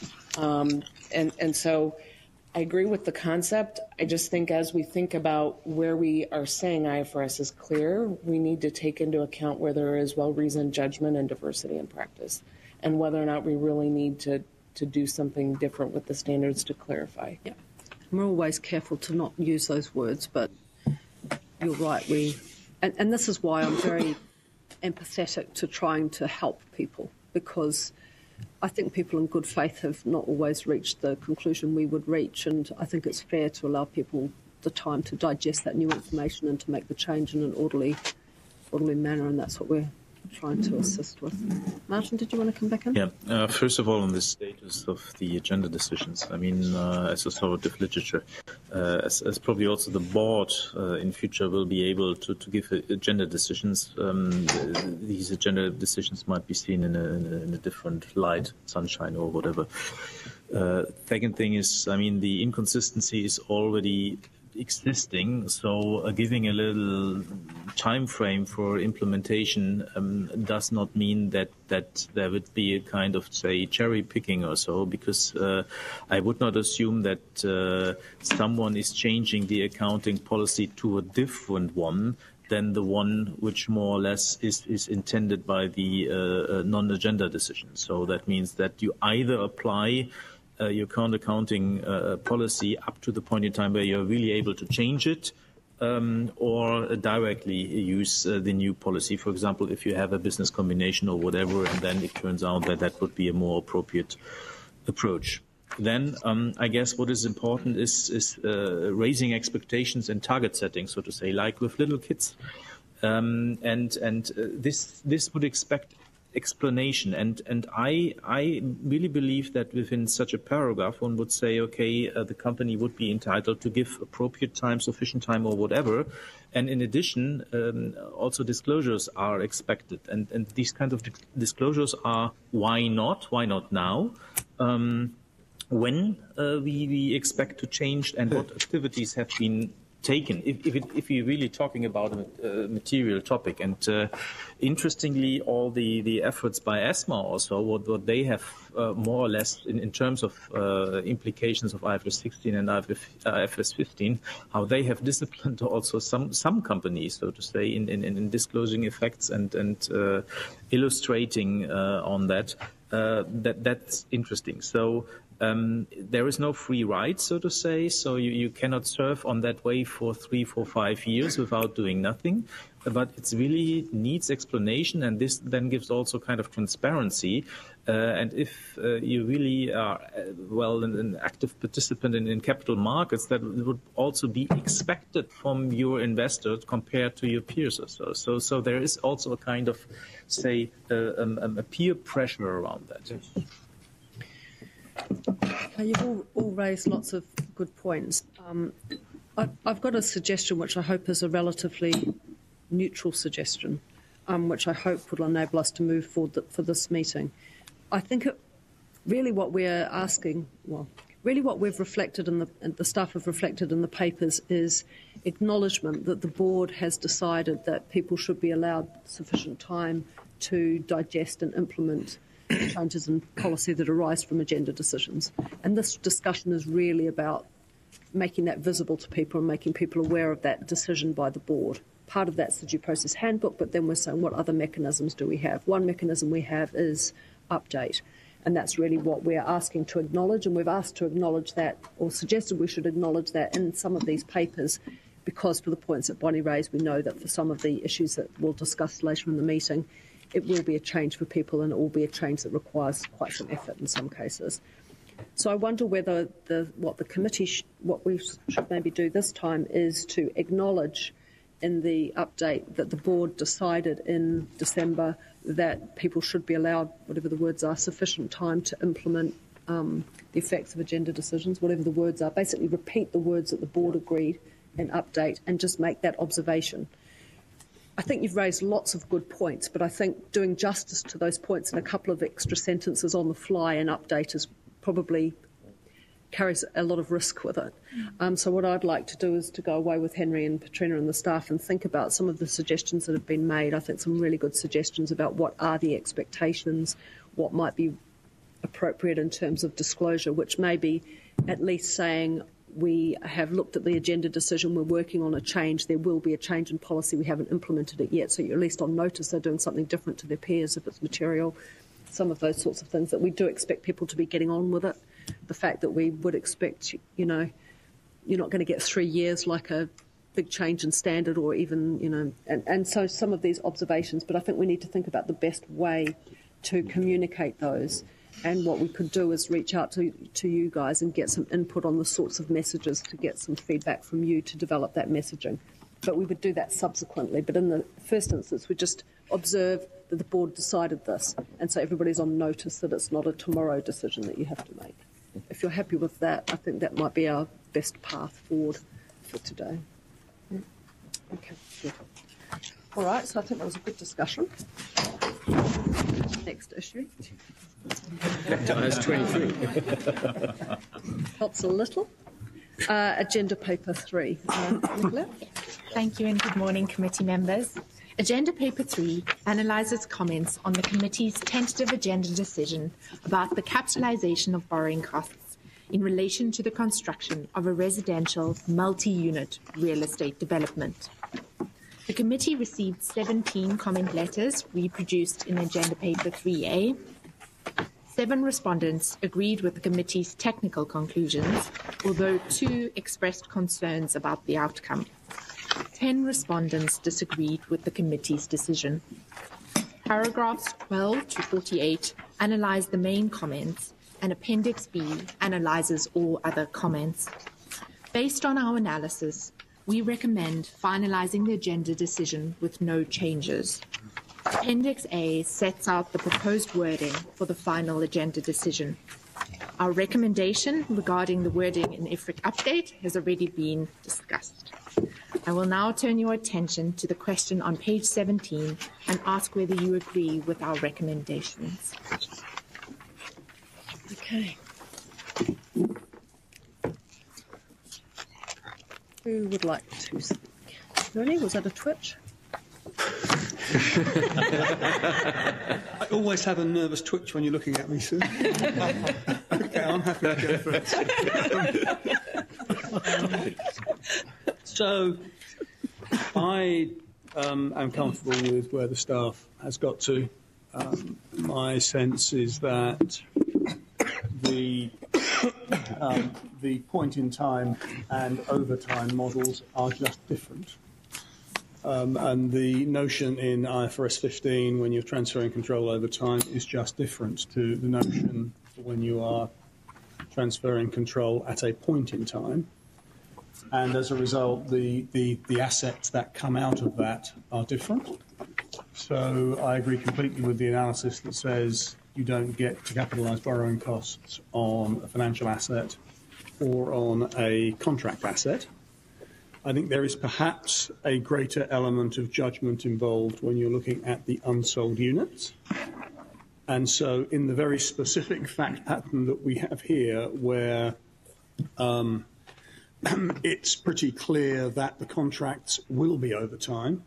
Um, and, and so I agree with the concept. I just think as we think about where we are saying I F R S is clear, we need to take into account where there is well-reasoned judgment and diversity in practice, and whether or not we really need to, to do something different with the standards to clarify. Yeah. We're always careful to not use those words, but you're right. We, and, and this is why I'm very empathetic to trying to help people, because I think people in good faith have not always reached the conclusion we would reach, and I think it's fair to allow people the time to digest that new information and to make the change in an orderly, orderly manner, and that's what we're trying to assist with. Martin, did you want to come back in? Yeah. Uh, first of all, on the status of the agenda decisions, I mean, uh, as authoritative literature, uh, as, as probably also the board uh, in future will be able to, to give agenda decisions, um, these agenda decisions might be seen in a, in a, in a different light, sunshine or whatever. Uh, second thing is, I mean, the inconsistency is already existing, so uh, giving a little time frame for implementation um, does not mean that that there would be a kind of, say, cherry picking or so, because uh, I would not assume that uh, someone is changing the accounting policy to a different one than the one which more or less is, is intended by the uh, non-agenda decision. So that means that you either apply Uh, your current accounting uh, policy up to the point in time where you're really able to change it, um, or directly use uh, the new policy. For example, if you have a business combination or whatever, and then it turns out that that would be a more appropriate approach. Then um, I guess what is important is, is uh, raising expectations and target setting, so to say, like with little kids. Um, and and uh, this this would expect explanation, and and I I really believe that within such a paragraph one would say, okay, uh, the company would be entitled to give appropriate time, sufficient time, or whatever, and in addition, um, also disclosures are expected, and and these kind of disclosures are why not why not now, um, when uh, we, we expect to change and what activities have been taken, if, if, it, if you're really talking about a, a material topic. And uh, interestingly, all the, the efforts by ESMA also, what, what they have uh, more or less in, in terms of uh, implications of I F R S sixteen and I F R S fifteen, how they have disciplined also some, some companies, so to say, in, in, in disclosing effects and, and uh, illustrating uh, on that. Uh, that that's interesting. So um, there is no free ride, so to say. So you, you cannot surf on that wave for three, four, five years without doing nothing. But it really needs explanation, and this then gives also kind of transparency. Uh, and if uh, you really are, uh, well, an, an active participant in, in capital markets, that would also be expected from your investors compared to your peers or so. So, so there is also a kind of, say, uh, um, a peer pressure around that. Uh, you've all, all raised lots of good points. Um, I, I've got a suggestion which I hope is a relatively neutral suggestion, um, which I hope will enable us to move forward th- for this meeting. I think it, really what we're asking, well, really what we've reflected in the, and the staff have reflected in the papers is acknowledgement that the board has decided that people should be allowed sufficient time to digest and implement changes in policy that arise from agenda decisions. And this discussion is really about making that visible to people and making people aware of that decision by the board. Part of that's the due process handbook, but then we're saying what other mechanisms do we have? One mechanism we have is update, and that's really what we're asking to acknowledge, and we've asked to acknowledge that, or suggested we should acknowledge that in some of these papers, because for the points that Bonnie raised, we know that for some of the issues that we'll discuss later in the meeting, it will be a change for people, and it will be a change that requires quite some effort in some cases. So I wonder whether the, what the committee, sh- what we should maybe do this time is to acknowledge in the update that the board decided in December that people should be allowed, whatever the words are, sufficient time to implement um, the effects of agenda decisions, whatever the words are. Basically repeat the words that the board agreed and update and just make that observation. I think you've raised lots of good points, but I think doing justice to those points in a couple of extra sentences on the fly and update is probably carries a lot of risk with it. Um, so what I'd like to do is to go away with Henry and Patrina and the staff and think about some of the suggestions that have been made. I think some really good suggestions about what are the expectations, what might be appropriate in terms of disclosure, which may be at least saying we have looked at the agenda decision, we're working on a change, there will be a change in policy, we haven't implemented it yet, so you're at least on notice they're doing something different to their peers if it's material, some of those sorts of things that we do expect people to be getting on with it. The fact that we would expect, you know, you're not going to get three years like a big change in standard or even, you know, and, and so some of these observations, but I think we need to think about the best way to communicate those. And what we could do is reach out to, to you guys and get some input on the sorts of messages to get some feedback from you to develop that messaging. But we would do that subsequently. But in the first instance, we just observe that the board decided this. And so everybody's on notice that it's not a tomorrow decision that you have to make. If you're happy with that, I think that might be our best path forward for today. Yeah. Okay, good. All right, so I think that was a good discussion. Next issue. Back to I S twenty-three. Helps a little. Uh, agenda paper three. Uh, Nicola? Thank you and good morning, committee members. Agenda paper three analyses comments on the committee's tentative agenda decision about the capitalisation of borrowing costs in relation to the construction of a residential multi-unit real estate development. The committee received seventeen comment letters reproduced in agenda paper three A. Seven respondents agreed with the committee's technical conclusions, although two expressed concerns about the outcome. Ten respondents disagreed with the committee's decision. Paragraphs twelve to forty-eight analyse the main comments, and Appendix B analyses all other comments. Based on our analysis, we recommend finalising the agenda decision with no changes. Appendix A sets out the proposed wording for the final agenda decision. Our recommendation regarding the wording in I F R I C update has already been discussed. I will now turn your attention to the question on page seventeen and ask whether you agree with our recommendations. Okay. Who would like to speak? Ernie, was that a twitch? I always have a nervous twitch when you're looking at me, Sue. Okay, I'm happy to go first. Um, so, I um, am comfortable with where the staff has got to. Um, my sense is that the um, the point in time and overtime models are just different. Um, and the notion in I F R S fifteen when you're transferring control over time is just different to the notion when you are transferring control at a point in time. And as a result, the, the, the assets that come out of that are different. So I agree completely with the analysis that says you don't get to capitalise borrowing costs on a financial asset or on a contract asset. I think there is perhaps a greater element of judgment involved when you're looking at the unsold units. And so in the very specific fact pattern that we have here, where um, it's pretty clear that the contracts will be over time,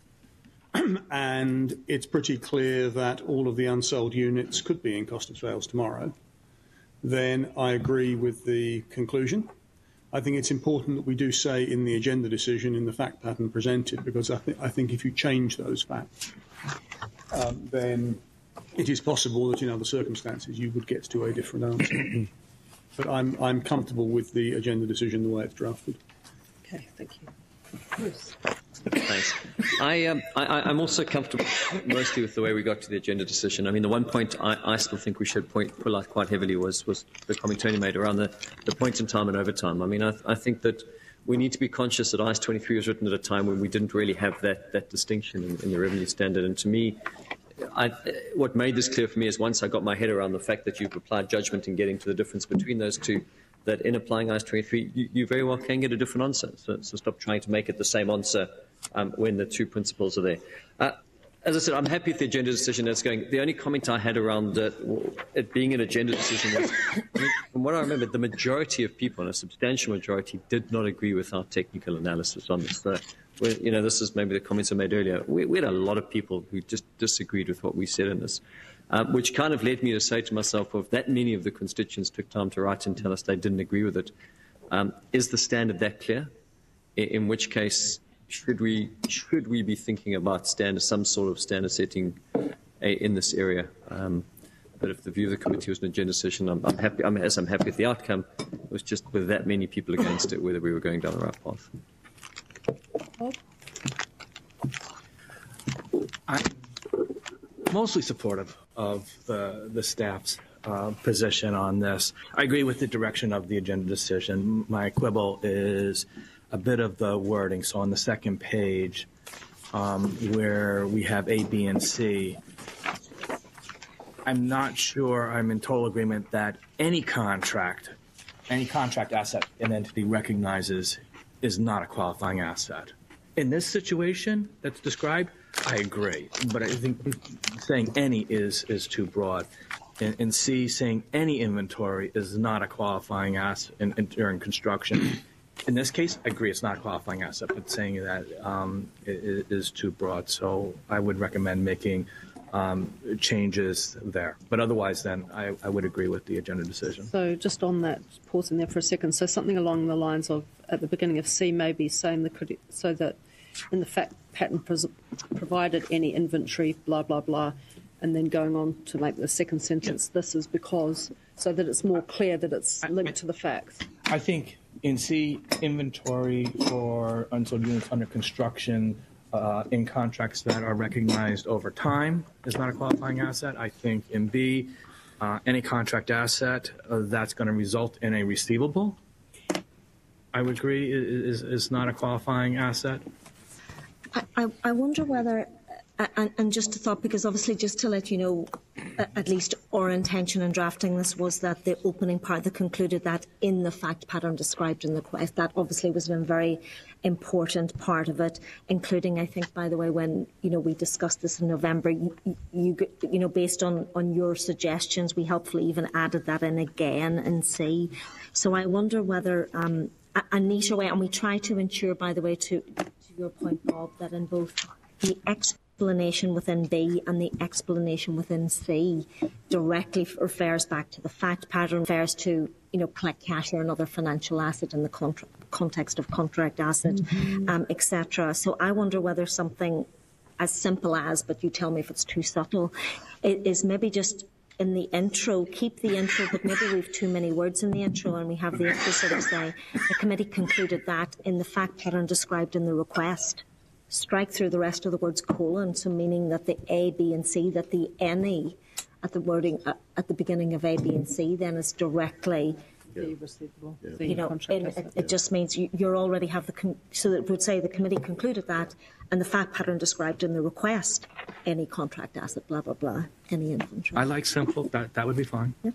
and it's pretty clear that all of the unsold units could be in cost of sales tomorrow, then I agree with the conclusion. I think it's important that we do say in the agenda decision, in the fact pattern presented, because I, th- I think if you change those facts, um, then it is possible that in other circumstances you would get to a different answer. But I'm, I'm comfortable with the agenda decision the way it's drafted. Okay, thank you. Bruce. Thanks. I, um, I, I'm also comfortable mostly with the way we got to the agenda decision. I mean, the one point I, I still think we should point, pull out quite heavily was, was the comment Tony made around the, the point in time and overtime. I mean, I, I think that we need to be conscious that I S twenty-three was written at a time when we didn't really have that, that distinction in, in the revenue standard. And to me, I, what made this clear for me is once I got my head around the fact that you've applied judgment in getting to the difference between those two, that in applying I S twenty-three, you, you very well can get a different answer. So, so stop trying to make it the same answer um, when the two principles are there. Uh, as I said, I'm happy with the agenda decision that's going. The only comment I had around uh, it being an agenda decision was, I mean, from what I remember, the majority of people, and a substantial majority, did not agree with our technical analysis on this. So, you know, this is maybe the comments I made earlier. We, we had a lot of people who just disagreed with what we said in this. Um, which kind of led me to say to myself, well, if that many of the constituents took time to write and tell us they didn't agree with it, um, is the standard that clear? In, in which case, should we should we be thinking about standard, some sort of standard setting uh, in this area? Um, but if the view of the committee was an agenda decision, I'm, I'm happy. I'm, as I'm happy with the outcome, it was just with that many people against it, whether we were going down the right path. I'm mostly supportive of the, the staff's uh, position on this. I agree with the direction of the agenda decision. My quibble is a bit of the wording. So on the second page, um, where we have A, B, and C, I'm not sure I'm in total agreement that any contract, any contract asset an entity recognizes is not a qualifying asset. In this situation that's described, I agree, but I think saying any is is too broad. In, in C, saying any inventory is not a qualifying asset in, in, during construction. In this case, I agree it's not a qualifying asset, but saying that um, is, is too broad. So I would recommend making um, changes there. But otherwise, then I, I would agree with the agenda decision. So just on that, pausing there for a second. So something along the lines of at the beginning of C, maybe saying the criti- so that. In the fact pattern pres- provided any inventory, blah, blah, blah, and then going on to make the second sentence, yeah. This is because, so that it's more clear that it's linked I, to the facts. I think in C, inventory for unsold units under construction uh, in contracts that are recognized over time is not a qualifying asset. I think in B, uh, any contract asset uh, that's going to result in a receivable, I would agree, is, is not a qualifying asset. I, I wonder whether, and, and just a thought, because obviously just to let you know, at least our intention in drafting this was that the opening part that concluded that in the fact pattern described in the request, that obviously was a very important part of it, including, I think, by the way, when you know we discussed this in November, you, you, you know, based on, on your suggestions, we helpfully even added that in again in C. So I wonder whether um, a, a neater way, and we try to ensure, by the way, to, to your point, Bob, that in both the explanation within B and the explanation within C directly refers back to the fact pattern, refers to, you know, collect cash or another financial asset in the contra context of contract asset, mm-hmm. um, et cetera. So I wonder whether something as simple as, but you tell me if it's too subtle, is maybe just in the intro, keep the intro, but maybe we've too many words in the intro and we have the intro sort of say, the committee concluded that in the fact pattern described in the request. Strike through the rest of the words colon, so meaning that the A, B and C, that the any at the wording uh, at the beginning of A, B and C then is directly, yeah. receivable. Yeah. The you know, it, it, it yeah. just means you you already have the, con so that it would say the committee concluded that and the fact pattern described in the request, any contract asset, blah, blah, blah, any infantry. I like simple, that, that would be fine. Yeah.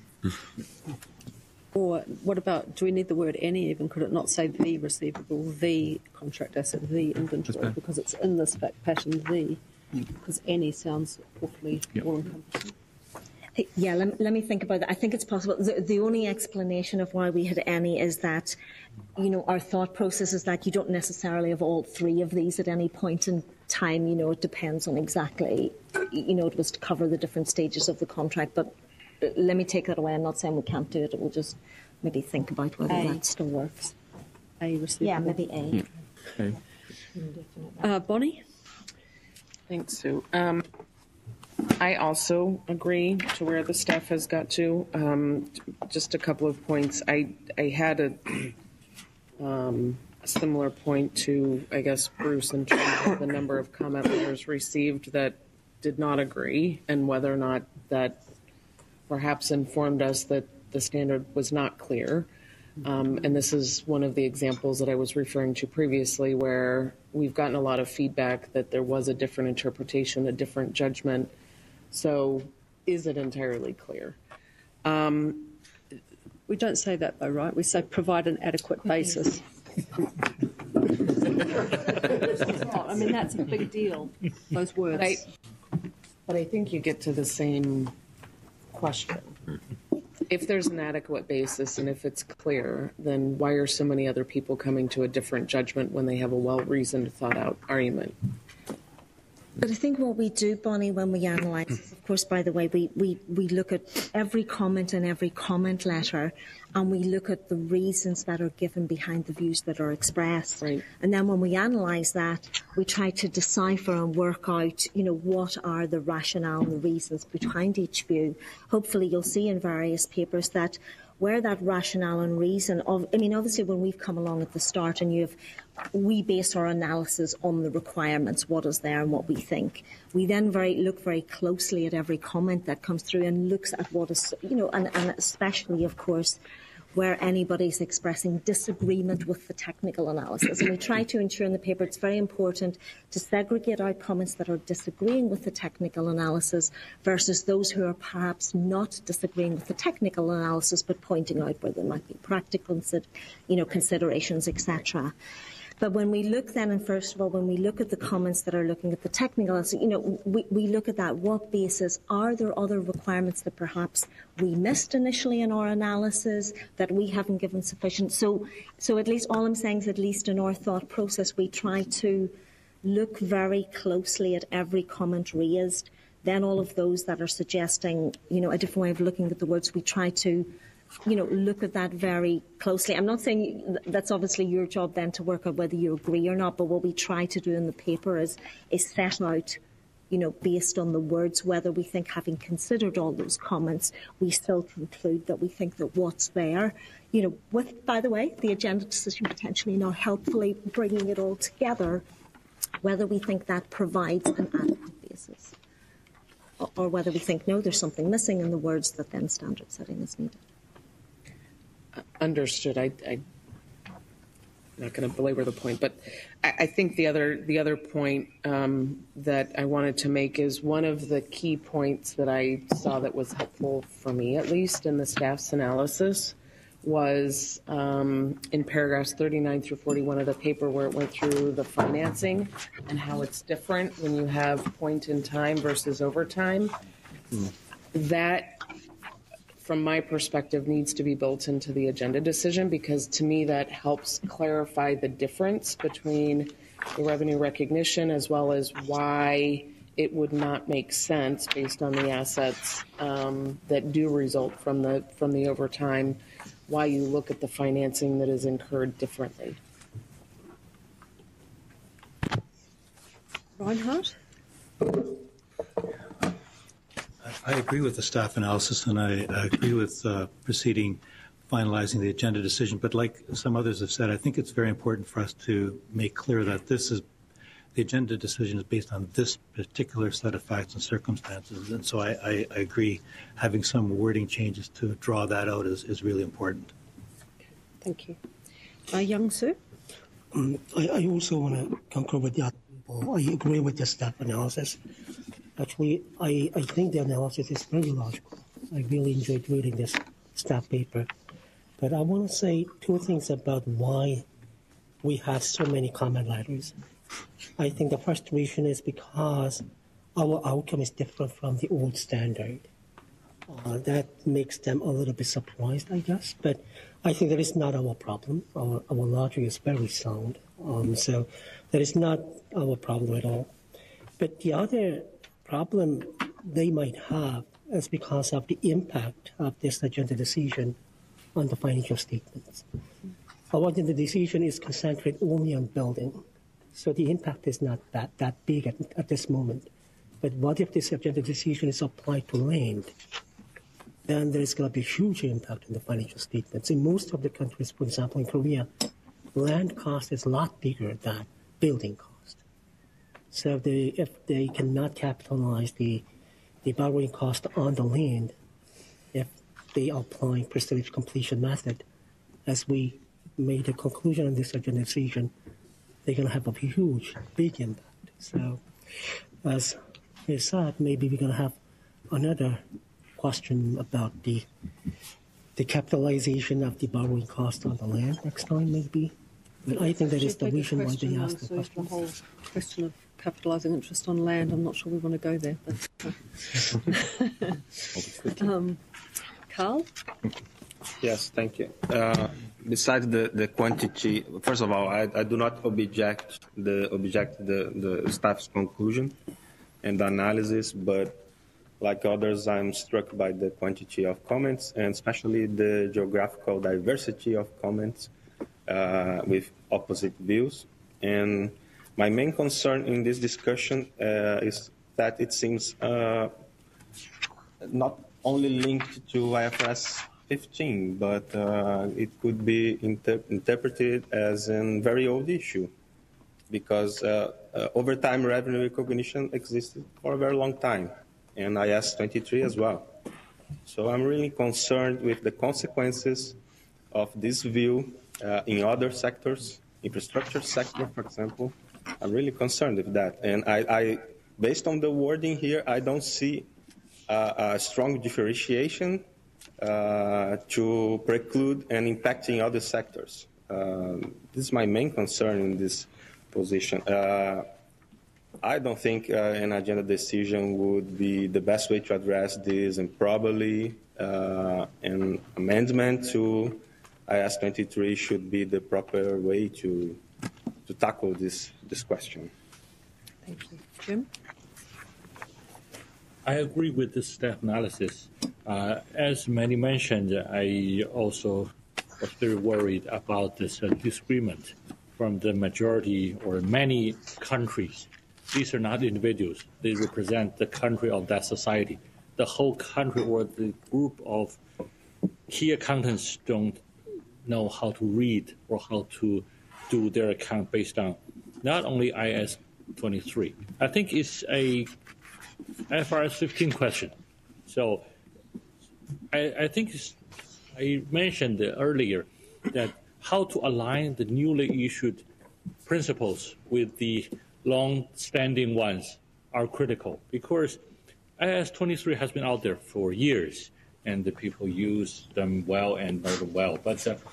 Or what about, do we need the word any even? Could it not say the receivable, the contract asset, the inventory? Because it's in this fact pattern, the, because any sounds awfully yep. all-encompassing. Yeah, let, let me think about that. I think it's possible. The, the only explanation of why we had any is that, you know, our thought process is that you don't necessarily have all three of these at any point in time. You know, it depends on exactly, you know, it was to cover the different stages of the contract, but let me take that away. I'm not saying we can't do it. We'll just maybe think about whether A. that still works. A receivable. Yeah, maybe A. Yeah. Okay. Uh, Bonnie? Thanks, Sue. Um, I also agree to where the staff has got to. Um, just a couple of points. I, I had a, um, a similar point to, I guess, Bruce in terms of the number of comment letters received that did not agree and whether or not that perhaps informed us that the standard was not clear. Um, and this is one of the examples that I was referring to previously where we've gotten a lot of feedback that there was a different interpretation, a different judgment. So is it entirely clear? Um, we don't say that though, right? We say provide an adequate basis. I mean, that's a big deal, those words. But I, but I think you get to the same question. If there's an adequate basis and if it's clear, then why are so many other people coming to a different judgment when they have a well-reasoned, thought-out argument? But I think what we do, Bonnie, when we analyse this, of course, by the way, we, we, we look at every comment and every comment letter and we look at the reasons that are given behind the views that are expressed. Right. And then when we analyse that, we try to decipher and work out, you know, what are the rationale and the reasons behind each view. Hopefully you'll see in various papers that where that rationale and reason of, I mean, obviously when we've come along at the start and you've, we base our analysis on the requirements, what is there and what we think. We then very look very closely at every comment that comes through and looks at what is, you know, and, and especially, of course, where anybody's expressing disagreement with the technical analysis. And we try to ensure in the paper it's very important to segregate out comments that are disagreeing with the technical analysis versus those who are perhaps not disagreeing with the technical analysis but pointing out where there might be practical, you know, considerations, et cetera. But when we look then, and first of all, when we look at the comments that are looking at the technical, you know, we, we look at that. What basis? Are there other requirements that perhaps we missed initially in our analysis that we haven't given sufficient? So, so at least all I'm saying is at least in our thought process, we try to look very closely at every comment raised. Then all of those that are suggesting, you know, a different way of looking at the words, we try to you know, look at that very closely. I'm not saying that's obviously your job then to work out whether you agree or not, but what we try to do in the paper is, is set out, you know, based on the words, whether we think, having considered all those comments, we still conclude that we think that what's there, you know, with, by the way, the agenda decision potentially not helpfully bringing it all together, whether we think that provides an adequate basis, or, or whether we think, no, there's something missing in the words that then standard setting is needed. Understood. I, I not going to belabor the point, but I, I think the other the other point um, that I wanted to make is one of the key points that I saw that was helpful for me, at least in the staff's analysis, was um, in paragraphs thirty-nine through forty-one of the paper, where it went through the financing and how it's different when you have point in time versus overtime. Mm. That, from my perspective, needs to be built into the agenda decision, because to me that helps clarify the difference between the revenue recognition as well as why it would not make sense based on the assets um, that do result from the from the overtime, why you look at the financing that is incurred differently. Reinhardt? I agree with the staff analysis, and I, I agree with uh, proceeding, finalizing the agenda decision. But like some others have said, I think it's very important for us to make clear that this is the agenda decision is based on this particular set of facts and circumstances. And so I, I, I agree having some wording changes to draw that out is, is really important. Thank you. Uh, Young Soo? Um, I, I also want to concur with the other people. I agree with the staff analysis. Actually, I, I think the analysis is very logical. I really enjoyed reading this staff paper. But I want to say two things about why we have so many comment letters. I think the frustration is because our outcome is different from the old standard. Uh, that makes them a little bit surprised, I guess. But I think that is not our problem. Our, our logic is very sound. Um, so that is not our problem at all. But the other problem they might have is because of the impact of this agenda decision on the financial statements. Our agenda decision is concentrated only on building, so the impact is not that, that big at, at this moment. But what if this agenda decision is applied to land? Then there is going to be a huge impact on the financial statements. In most of the countries, for example, in Korea, land cost is a lot bigger than building cost. So if they, if they cannot capitalize the, the borrowing cost on the land, if they are applying percentage completion method, as we made a conclusion on this agenda decision, they're going to have a huge, big impact. So as he said, maybe we're going to have another question about the the capitalization of the borrowing cost on the land next time, maybe. But I think that is the reason why they asked the question. The whole question of capitalising interest on land, I'm not sure we want to go there. But, uh, um, Carl? Yes, thank you. Uh, besides the, the quantity, first of all, I, I do not object the object the, the staff's conclusion and the analysis, but like others, I'm struck by the quantity of comments and especially the geographical diversity of comments uh, with opposite views. And my main concern in this discussion uh, is that it seems uh, not only linked to I F R S fifteen, but uh, it could be inter interpreted as a very old issue, because uh, uh, overtime revenue recognition existed for a very long time, and I S twenty-three as well. So I'm really concerned with the consequences of this view uh, in other sectors, infrastructure sector, for example. I'm really concerned with that, and I, I based on the wording here, I don't see uh, a strong differentiation Uh, to preclude and impacting other sectors. Uh, this is my main concern in this position. Uh, I don't think uh, an agenda decision would be the best way to address this, and probably uh, an amendment to I S twenty-three should be the proper way to to tackle this this question. Thank you. Jim? I agree with the staff analysis. Uh, as many mentioned, I also was very worried about this uh, disagreement from the majority or many countries. These are not individuals. They represent the country of that society. The whole country or the group of key accountants don't know how to read or how to do their account based on not only I S twenty-three. I think it's a I F R S fifteen question. So I, I think it's, I mentioned earlier that how to align the newly issued principles with the long-standing ones are critical, because I S twenty-three has been out there for years, and the people use them well and know them well. But uh,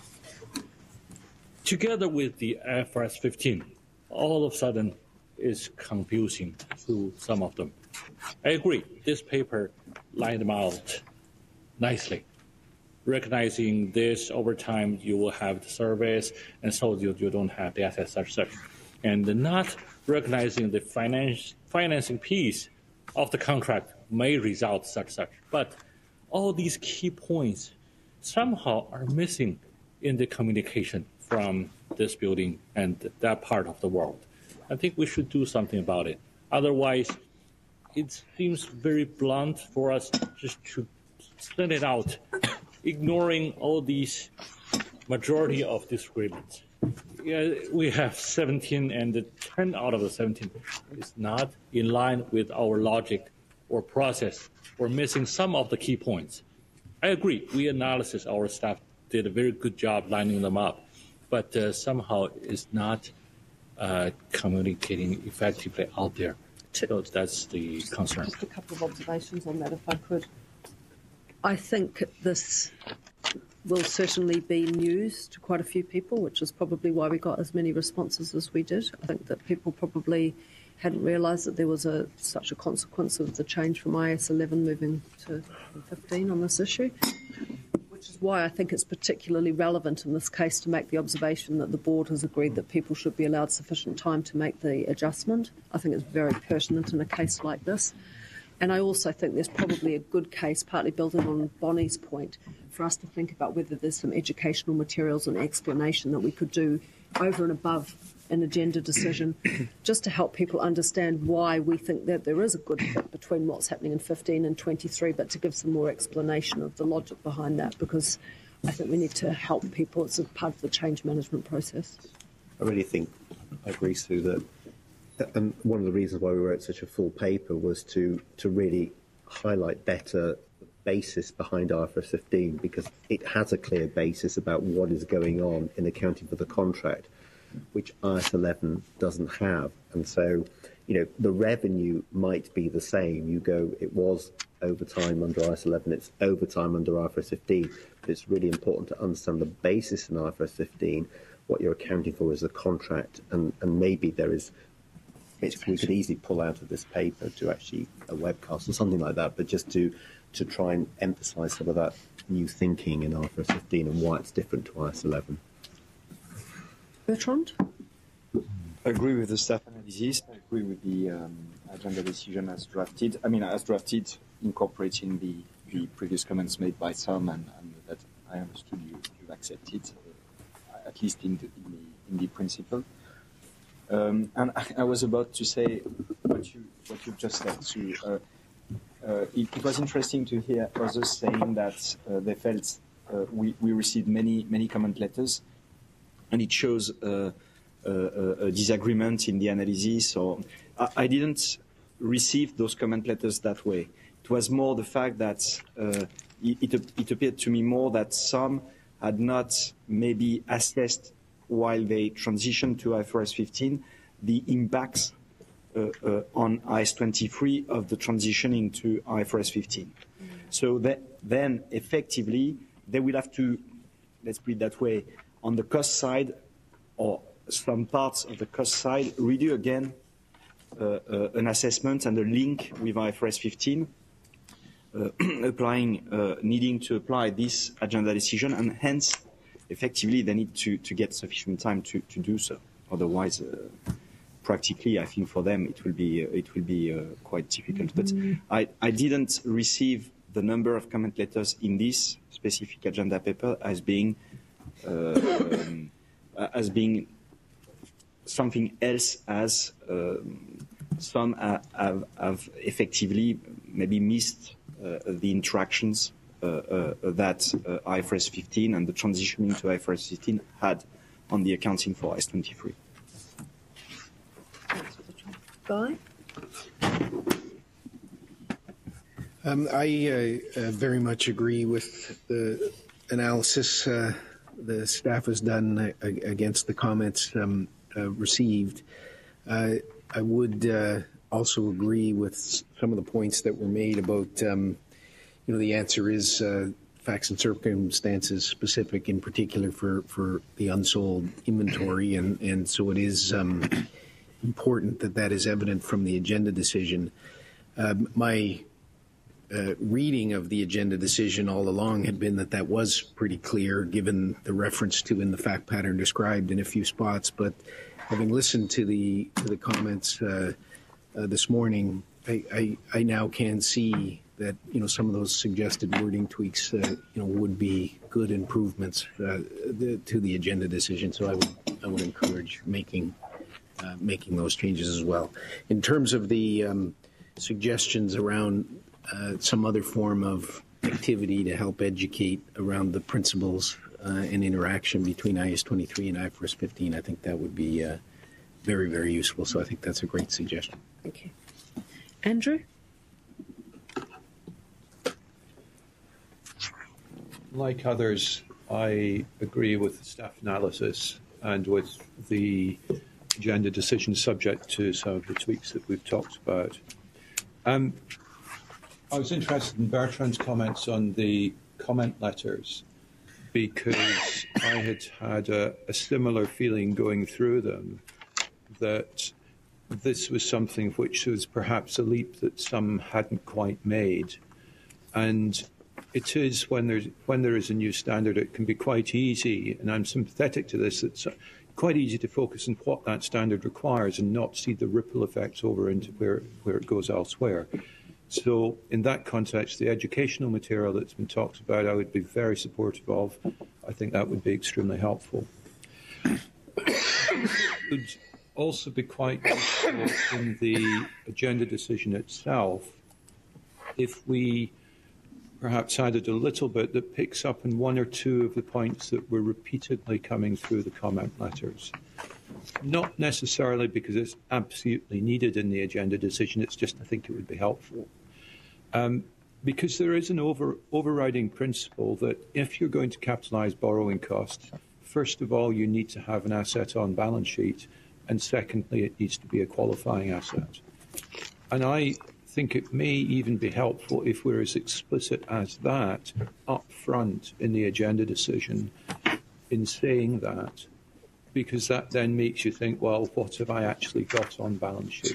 together with the I F R S fifteen, all of a sudden is confusing to some of them. I agree, this paper lined them out nicely. Recognizing this, over time you will have the service, and so you, you don't have the assets such such. And not recognizing the finance, financing piece of the contract may result such such. But all these key points somehow are missing in the communication from this building and that part of the world. I think we should do something about it. Otherwise, it seems very blunt for us just to send it out, ignoring all these majority of disagreements. Yeah, we have seventeen, and the ten out of the seventeen is not in line with our logic or process, or missing some of the key points. I agree, we analysis, our staff did a very good job lining them up, but uh, somehow it's not uh, communicating effectively out there. So that's the concern. Just a couple of observations on that, if I could. I think this will certainly be news to quite a few people, which is probably why we got as many responses as we did. I think that people probably hadn't realised that there was a, such a consequence of the change from I S eleven moving to fifteen on this issue, which is why I think it's particularly relevant in this case to make the observation that the board has agreed that people should be allowed sufficient time to make the adjustment. I think it's very pertinent in a case like this. And I also think there's probably a good case, partly building on Bonnie's point, for us to think about whether there's some educational materials and explanation that we could do over and above an agenda decision, just to help people understand why we think that there is a good fit between what's happening in fifteen and twenty-three, but to give some more explanation of the logic behind that, because I think we need to help people. It's a part of the change management process. I really think I agree, Sue, that and one of the reasons why we wrote such a full paper was to, to really highlight better the basis behind I F R S fifteen, because it has a clear basis about what is going on in accounting for the contract, which I S eleven doesn't have. And so, you know, the revenue might be the same. You go, it was overtime under I S eleven, it's overtime under I F R S fifteen, but it's really important to understand the basis in I F R S fifteen. What you're accounting for is the contract, and, and maybe there is we could easily pull out of this paper to actually a webcast or something like that, but just to to try and emphasise some of that new thinking in I F R S fifteen and why it's different to I S eleven. Bertrand? I agree with the staff analysis. I agree with the um, agenda decision as drafted. I mean, as drafted, incorporating the, the previous comments made by some, and, and that I understood you, you've accepted, uh, at least in the, in the, in the principle. Um, and I, I was about to say what you what you just said. To, uh, uh, it, it was interesting to hear others saying that uh, they felt uh, we we received many many comment letters, and it shows uh, a, a disagreement in the analysis. Or I, I didn't receive those comment letters that way. It was more the fact that uh, it, it it appeared to me more that some had not maybe assessed, while they transition to I F R S fifteen, the impacts uh, uh, on I S twenty-three of the transitioning to I F R S fifteen. Mm. So that, then, effectively, they will have to, let's put it that way, on the cost side, or some parts of the cost side, redo again uh, uh, an assessment and a link with I F R S fifteen, uh, applying, uh, needing to apply this agenda decision, and hence, effectively, they need to, to get sufficient time to, to do so. Otherwise, uh, practically, I think for them it will be uh, it will be uh, quite difficult. Mm-hmm. But I, I didn't receive the number of comment letters in this specific agenda paper as being uh, um, as being something else, as um, some uh, have, have effectively maybe missed uh, the interactions Uh, uh, that uh, I F R S fifteen and the transitioning to I F R S fifteen had on the accounting for I S twenty-three. Guy? Um, I uh, uh, very much agree with the analysis uh, the staff has done uh, against the comments um, uh, received. Uh, I would uh, also agree with some of the points that were made about, um, you know, the answer is uh, facts and circumstances specific, in particular for, for the unsold inventory, and, and so it is um, important that that is evident from the agenda decision. Uh, my uh, reading of the agenda decision all along had been that that was pretty clear, given the reference to in the fact pattern described in a few spots. But having listened to the to the comments uh, uh, this morning, I, I, I now can see that, you know, some of those suggested wording tweaks, uh, you know, would be good improvements uh, the, to the agenda decision. So I would I would encourage making uh, making those changes as well. In terms of the um, suggestions around uh, some other form of activity to help educate around the principles uh, and interaction between I S twenty-three and I F R S fifteen, I think that would be uh, very, very useful. So I think that's a great suggestion. Thank you. Andrew? Like others, I agree with the staff analysis and with the agenda decision subject to some of the tweaks that we've talked about. Um, I was interested in Bertrand's comments on the comment letters because I had had a, a similar feeling going through them that this was something which was perhaps a leap that some hadn't quite made. And it is, when, there's, when there is a new standard, it can be quite easy, and I'm sympathetic to this, it's quite easy to focus on what that standard requires and not see the ripple effects over into where, where it goes elsewhere. So in that context, the educational material that's been talked about, I would be very supportive of. I think that would be extremely helpful. It would also be quite useful in the agenda decision itself if we perhaps added a little bit that picks up on one or two of the points that were repeatedly coming through the comment letters. Not necessarily because it's absolutely needed in the agenda decision, it's just I think it would be helpful. Um, because there is an over, overriding principle that if you're going to capitalise borrowing costs, first of all, you need to have an asset on balance sheet, and secondly, it needs to be a qualifying asset. And I think it may even be helpful if we're as explicit as that up front in the agenda decision in saying that, because that then makes you think, well, what have I actually got on balance sheet?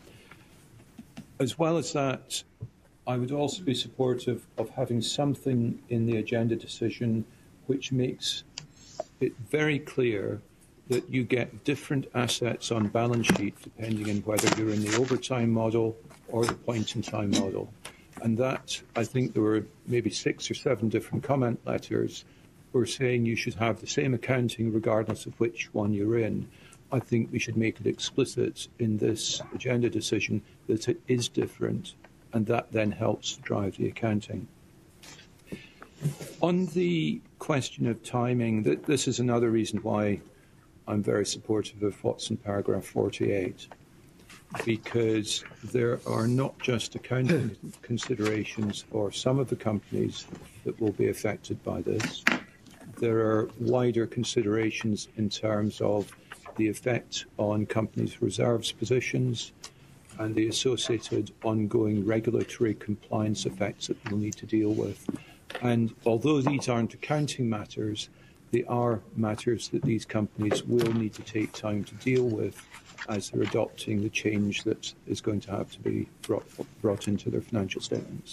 As well as that, I would also be supportive of having something in the agenda decision which makes it very clear that you get different assets on balance sheet depending on whether you're in the overtime model or the point-in-time model. And that, I think there were maybe six or seven different comment letters were saying you should have the same accounting regardless of which one you're in. I think we should make it explicit in this agenda decision that it is different, and that then helps drive the accounting. On the question of timing, th this is another reason why I'm very supportive of what's in paragraph forty-eight, because there are not just accounting considerations for some of the companies that will be affected by this. There are wider considerations in terms of the effect on companies' reserves positions and the associated ongoing regulatory compliance effects that we'll need to deal with. And although these aren't accounting matters, they are matters that these companies will need to take time to deal with as they're adopting the change that is going to have to be brought, brought into their financial statements.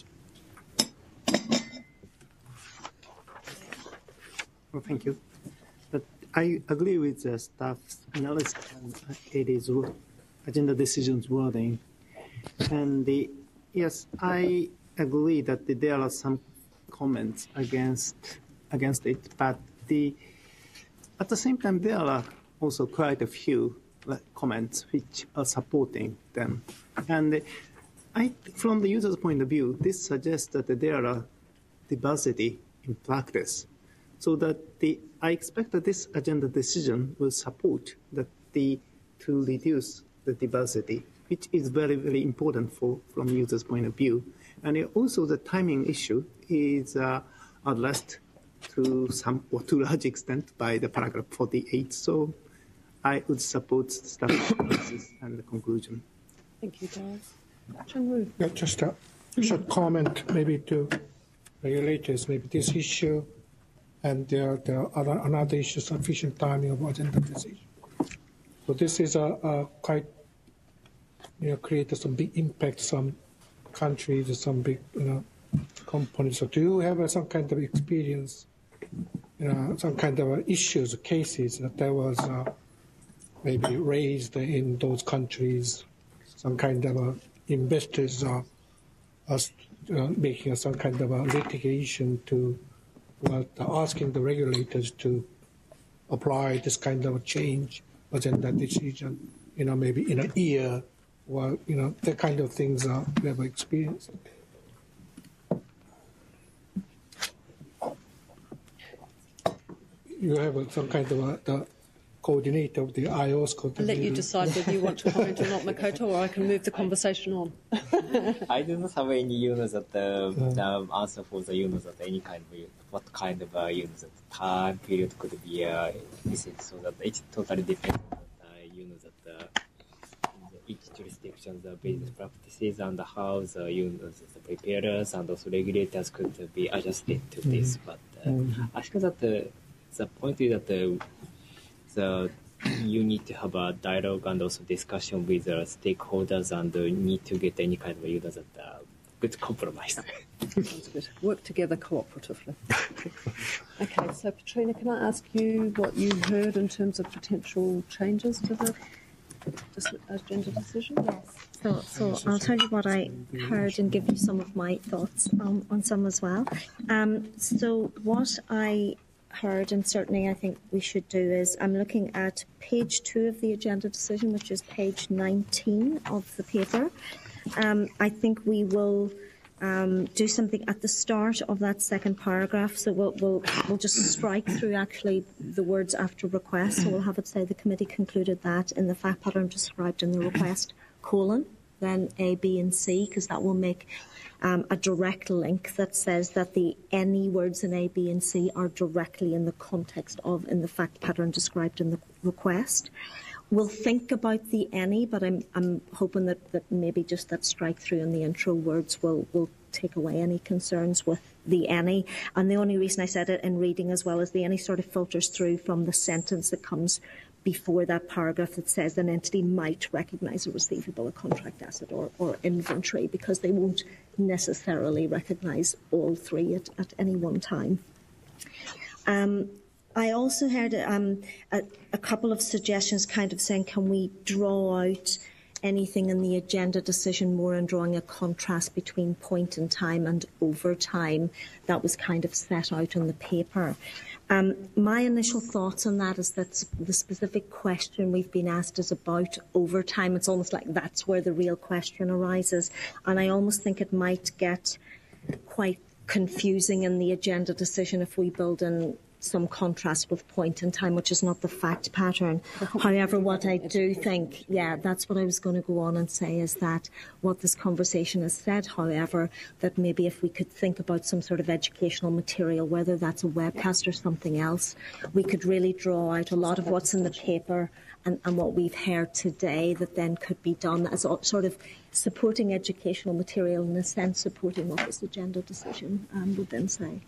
Well, thank you. But I agree with the staff's analysis and it is agenda decisions wording. And the, yes, I agree that there are some comments against against it, but the at the same time there are also quite a few comments which are supporting them. And I, from the user's point of view, this suggests that there are diversity in practice. So that the, I expect that this agenda decision will support that the, to reduce the diversity, which is very, very important for, from user's point of view. And it also the timing issue is uh, addressed to some or to a large extent by the paragraph forty-eight. So I would support staff analysis and the conclusion. Thank you, guys. Chang-Woo. Yeah, just a short comment maybe to regulators, maybe this issue and there, there are other, another issue, sufficient timing of agenda decision. So this is a, a quite, you know, created some big impact, some countries, some big, you know, components. So do you have uh, some kind of experience, you know, some kind of uh, issues, cases that there was uh, maybe raised in those countries, some kind of uh, investors are uh, uh, making some kind of a litigation to, well, asking the regulators to apply this kind of a change agenda decision, you know, maybe in a year, or, you know, the kind of things uh, we have experienced. You have uh, some kind of a, the coordinator of the I O S I'll let you decide whether you want to comment or not, Makoto, or I can move the conversation on. I do not have any, you know, that uh, the answer for the, you know, that any kind of, what kind of, uh, you know, that time period could be uh, missing, so that it totally depends on, uh, you know, that uh, each jurisdiction, the business practices and how the, you know, the preparers and also regulators could be adjusted to this. But uh, mm-hmm. I think that the, the point is that the, the you need to have a dialogue and also discussion with the stakeholders and uh, need to get any kind of, you know, that uh, good compromise. Sounds good. Work together cooperatively. Okay, so Petrina, can I ask you what you heard in terms of potential changes to the agenda decision? Yes. So, so I'll tell you what I heard and give you some of my thoughts um, on some as well. Um, so what I heard, and certainly I think we should do, is I'm looking at page two of the agenda decision, which is page nineteen of the paper. Um, I think we will um, do something at the start of that second paragraph. So we'll, we'll, we'll just strike through actually the words after request. So we'll have it say the committee concluded that in the fact pattern described in the request, colon, then A, B and C, because that will make um, a direct link that says that the any words in A, B and C are directly in the context of in the fact pattern described in the request. We'll think about the any, but I'm, I'm hoping that, that maybe just that strike through in the intro words will, will take away any concerns with the any. And the only reason I said it in reading as well is the any sort of filters through from the sentence that comes before that paragraph that says an entity might recognise a receivable, a contract asset or, or inventory, because they won't necessarily recognise all three at, at any one time. Um, I also heard um, a, a couple of suggestions kind of saying, can we draw out anything in the agenda decision more and drawing a contrast between point in time and over time that was kind of set out on the paper. Um, my initial thoughts on that is that the specific question we've been asked is about overtime. It's almost like that's where the real question arises. And I almost think it might get quite confusing in the agenda decision if we build in some contrast with point in time, which is not the fact pattern. However, what I do think, yeah, that's what I was going to go on and say, is that what this conversation has said, however, that maybe if we could think about some sort of educational material, whether that's a webcast or something else, we could really draw out a lot of what's in the paper and, and what we've heard today that then could be done as a, sort of supporting educational material, in a sense supporting what this agenda decision um, would then say.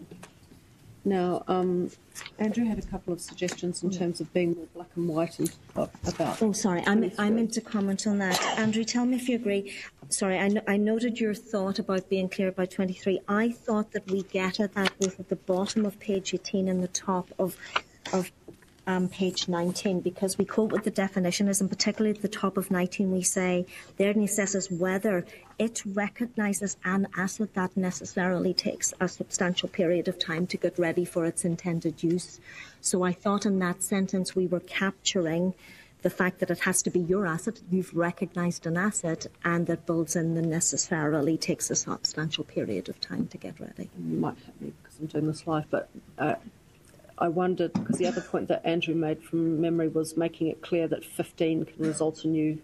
Now, um, Andrew had a couple of suggestions in terms of being more black and white and uh, about... Oh, sorry, I meant, I meant to comment on that. Andrew, tell me if you agree. Sorry, I, no, I noted your thought about being clear about twenty-three. I thought that we get at that both at the bottom of page eighteen and the top of, of um, page nineteen, because we quote what the definition is, and particularly at the top of nineteen we say, there it assesses whether it recognises an asset that necessarily takes a substantial period of time to get ready for its intended use. So I thought in that sentence we were capturing the fact that it has to be your asset, you've recognised an asset, and that builds in the necessarily takes a substantial period of time to get ready. You might have me because I'm doing this live, but uh, I wondered, because the other point that Andrew made from memory was making it clear that fifteen can result in you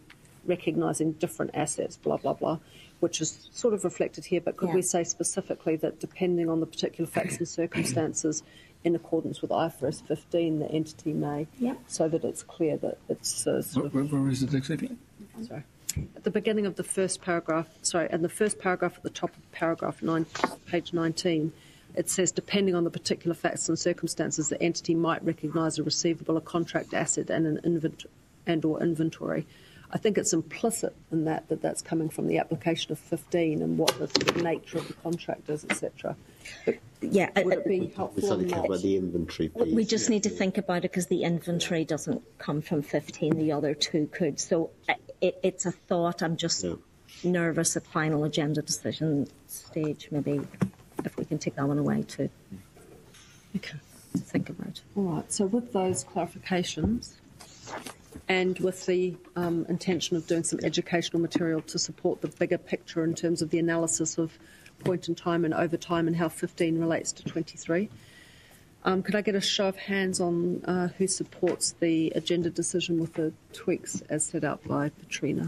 recognising different assets, blah, blah, blah, which is sort of reflected here, but could Yeah. we say specifically that depending on the particular facts and circumstances, in accordance with I F R S fifteen, the entity may, Yeah. so that it's clear that it's uh, sort of... Where, where is it exactly? Sorry. At the beginning of the first paragraph, sorry, in the first paragraph at the top of paragraph nine, page nineteen, it says, depending on the particular facts and circumstances, the entity might recognise a receivable, a contract asset, and an invent- and or inventory. I think it's implicit in that that that's coming from the application of fifteen and what the sort of nature of the contract is, et cetera. Yeah, would it be We helpful suddenly in talk that? about the inventory piece. We just need to think about it because the inventory doesn't come from fifteen, the other two could. So uh, it, it's a thought. I'm just No. nervous at final agenda decision stage, maybe if we can take that one away too. Okay, to think about. All right, so with those clarifications and with the um, intention of doing some educational material to support the bigger picture in terms of the analysis of point in time and over time and how fifteen relates to twenty-three, um, could I get a show of hands on uh, who supports the agenda decision with the tweaks as set out by Petrina?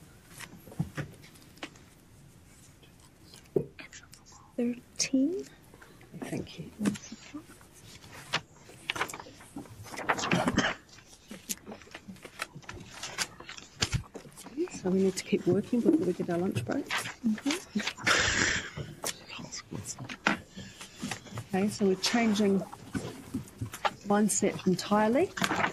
thirteen. Thank you. So we need to keep working before we get our lunch break. Okay, so we're changing mindset entirely.